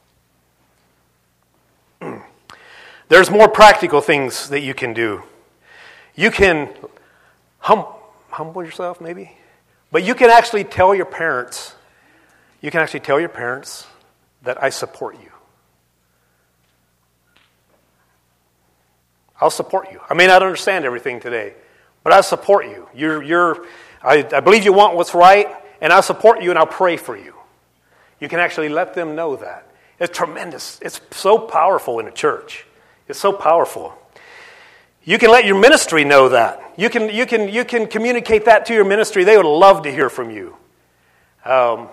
There's more practical things that you can do. You can hum, humble yourself, maybe. But you can actually tell your parents, you can actually tell your parents that I support you. I'll support you. I may not understand everything today, but I support you. You're, you're, I, I believe you want what's right, and I'll support you and I'll pray for you. You can actually let them know that. It's tremendous. It's so powerful in a church. It's so powerful. You can let your ministry know that. You can, you can, you can communicate that to your ministry. They would love to hear from you. Um,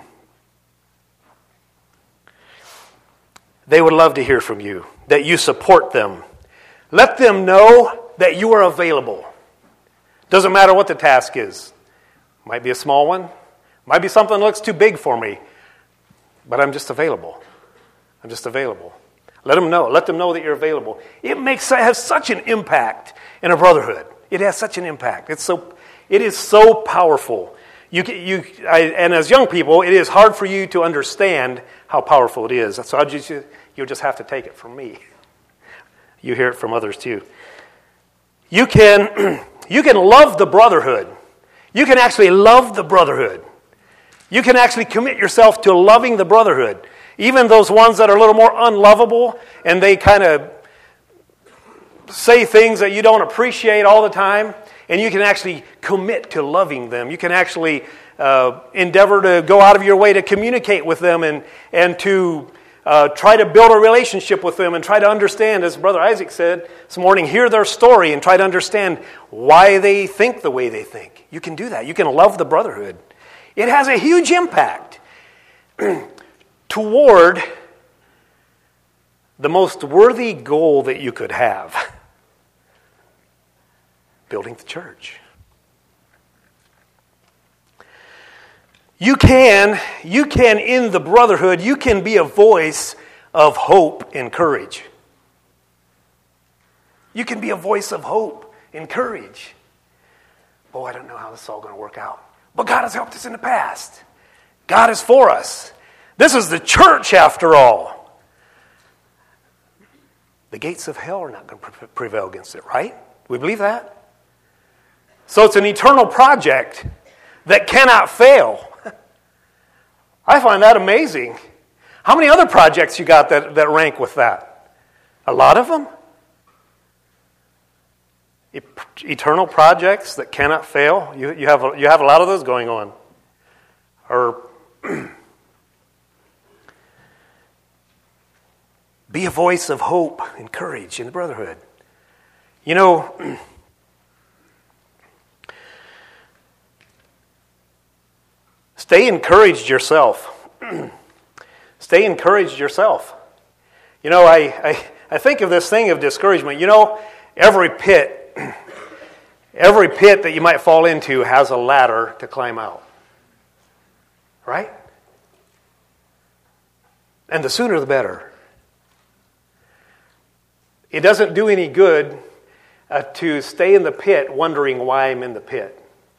they would love to hear from you, that you support them. Let them know that you are available. Doesn't matter what the task is. Might be a small one. Might be something that looks too big for me. But I'm just available. I'm just available. Let them know. Let them know that you're available. It makes it has such an impact in a brotherhood. It has such an impact. It's so it is so powerful. You you I, and as young people, it is hard for you to understand how powerful it is. So I just you'll just have to take it from me. You hear it from others too. You can you can love the brotherhood. You can actually love the brotherhood. You can actually commit yourself to loving the brotherhood. Even those ones that are a little more unlovable and they kind of say things that you don't appreciate all the time, and you can actually commit to loving them. You can actually uh, endeavor to go out of your way to communicate with them and, and to uh, try to build a relationship with them and try to understand, as Brother Isaac said this morning, hear their story and try to understand why they think the way they think. You can do that. You can love the brotherhood. It has a huge impact toward the most worthy goal that you could have. Building the church. You can, you can, in the brotherhood, you can be a voice of hope and courage. You can be a voice of hope and courage. Oh, I don't know how this is all going to work out. But God has helped us in the past. God is for us. This is the church after all. the gates of hell are not going to prevail against it, right? We believe that? So it's an eternal project that cannot fail. I find that amazing. How many other projects you got that, that rank with that? A lot of them? E- eternal projects that cannot fail? You, you, have a, you have a lot of those going on. Or be a voice of hope and courage in the brotherhood. You know, stay encouraged yourself. Stay encouraged yourself. You know, I, I, I think of this thing of discouragement. You know, every pit, every pit that you might fall into has a ladder to climb out. Right? And the sooner the better. It doesn't do any good uh, to stay in the pit wondering why I'm in the pit.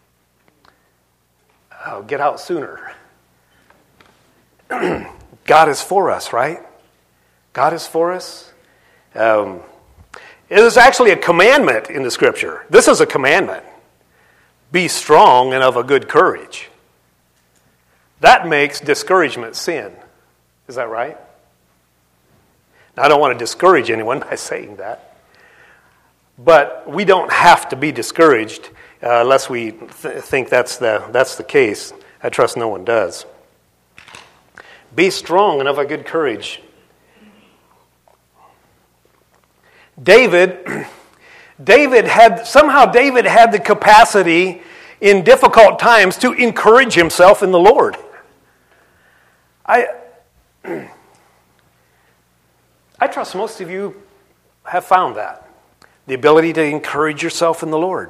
Oh, get out sooner. God is for us, right? God is for us. Um, it is actually a commandment in the Scripture. This is a commandment. Be strong and of a good courage. That makes discouragement sin. Is that right? Now, I don't want to discourage anyone by saying that. But we don't have to be discouraged uh, unless we th- think that's the, that's the case. I trust no one does. Be strong and of a good courage. David, David had, somehow David had the capacity in difficult times to encourage himself in the Lord. I, I trust most of you have found that. The ability to encourage yourself in the Lord.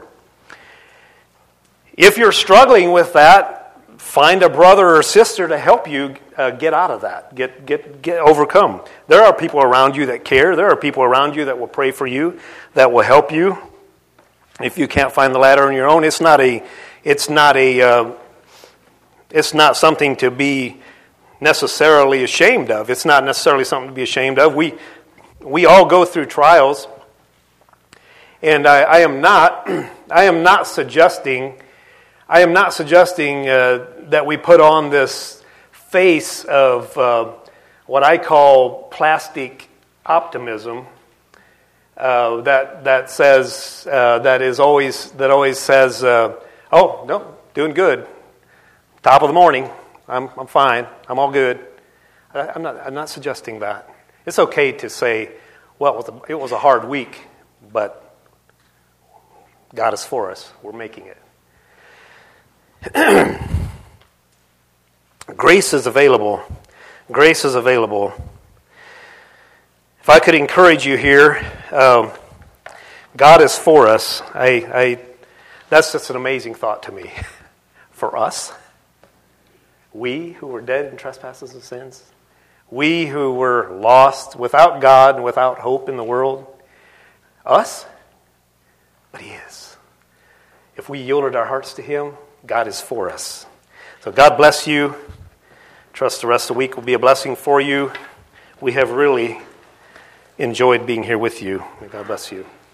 If you're struggling with that, find a brother or sister to help you uh, get out of that, get get get overcome. There are people around you that care. There are people around you that will pray for you, that will help you. If you can't find the ladder on your own, it's not a it's not a uh, it's not something to be necessarily ashamed of. It's not necessarily something to be ashamed of. We we all go through trials, and I, I am not I am not suggesting. I am not suggesting uh, that we put on this face of uh, what I call plastic optimism uh, that that says uh, that is always that always says, uh, "Oh no, doing good, top of the morning, I'm I'm fine, I'm all good." I, I'm not I'm not suggesting that. It's okay to say, "Well, it was a, it was a hard week, but God is for us. We're making it." Grace is available. Grace is available. If I could encourage you here, um, God is for us. I, I, that's just an amazing thought to me. For us, we who were dead in trespasses and sins, we who were lost without God and without hope in the world, us, but He is. If we yielded our hearts to Him, God is for us. So God bless you. Trust the rest of the week will be a blessing for you. We have really enjoyed being here with you. May God bless you.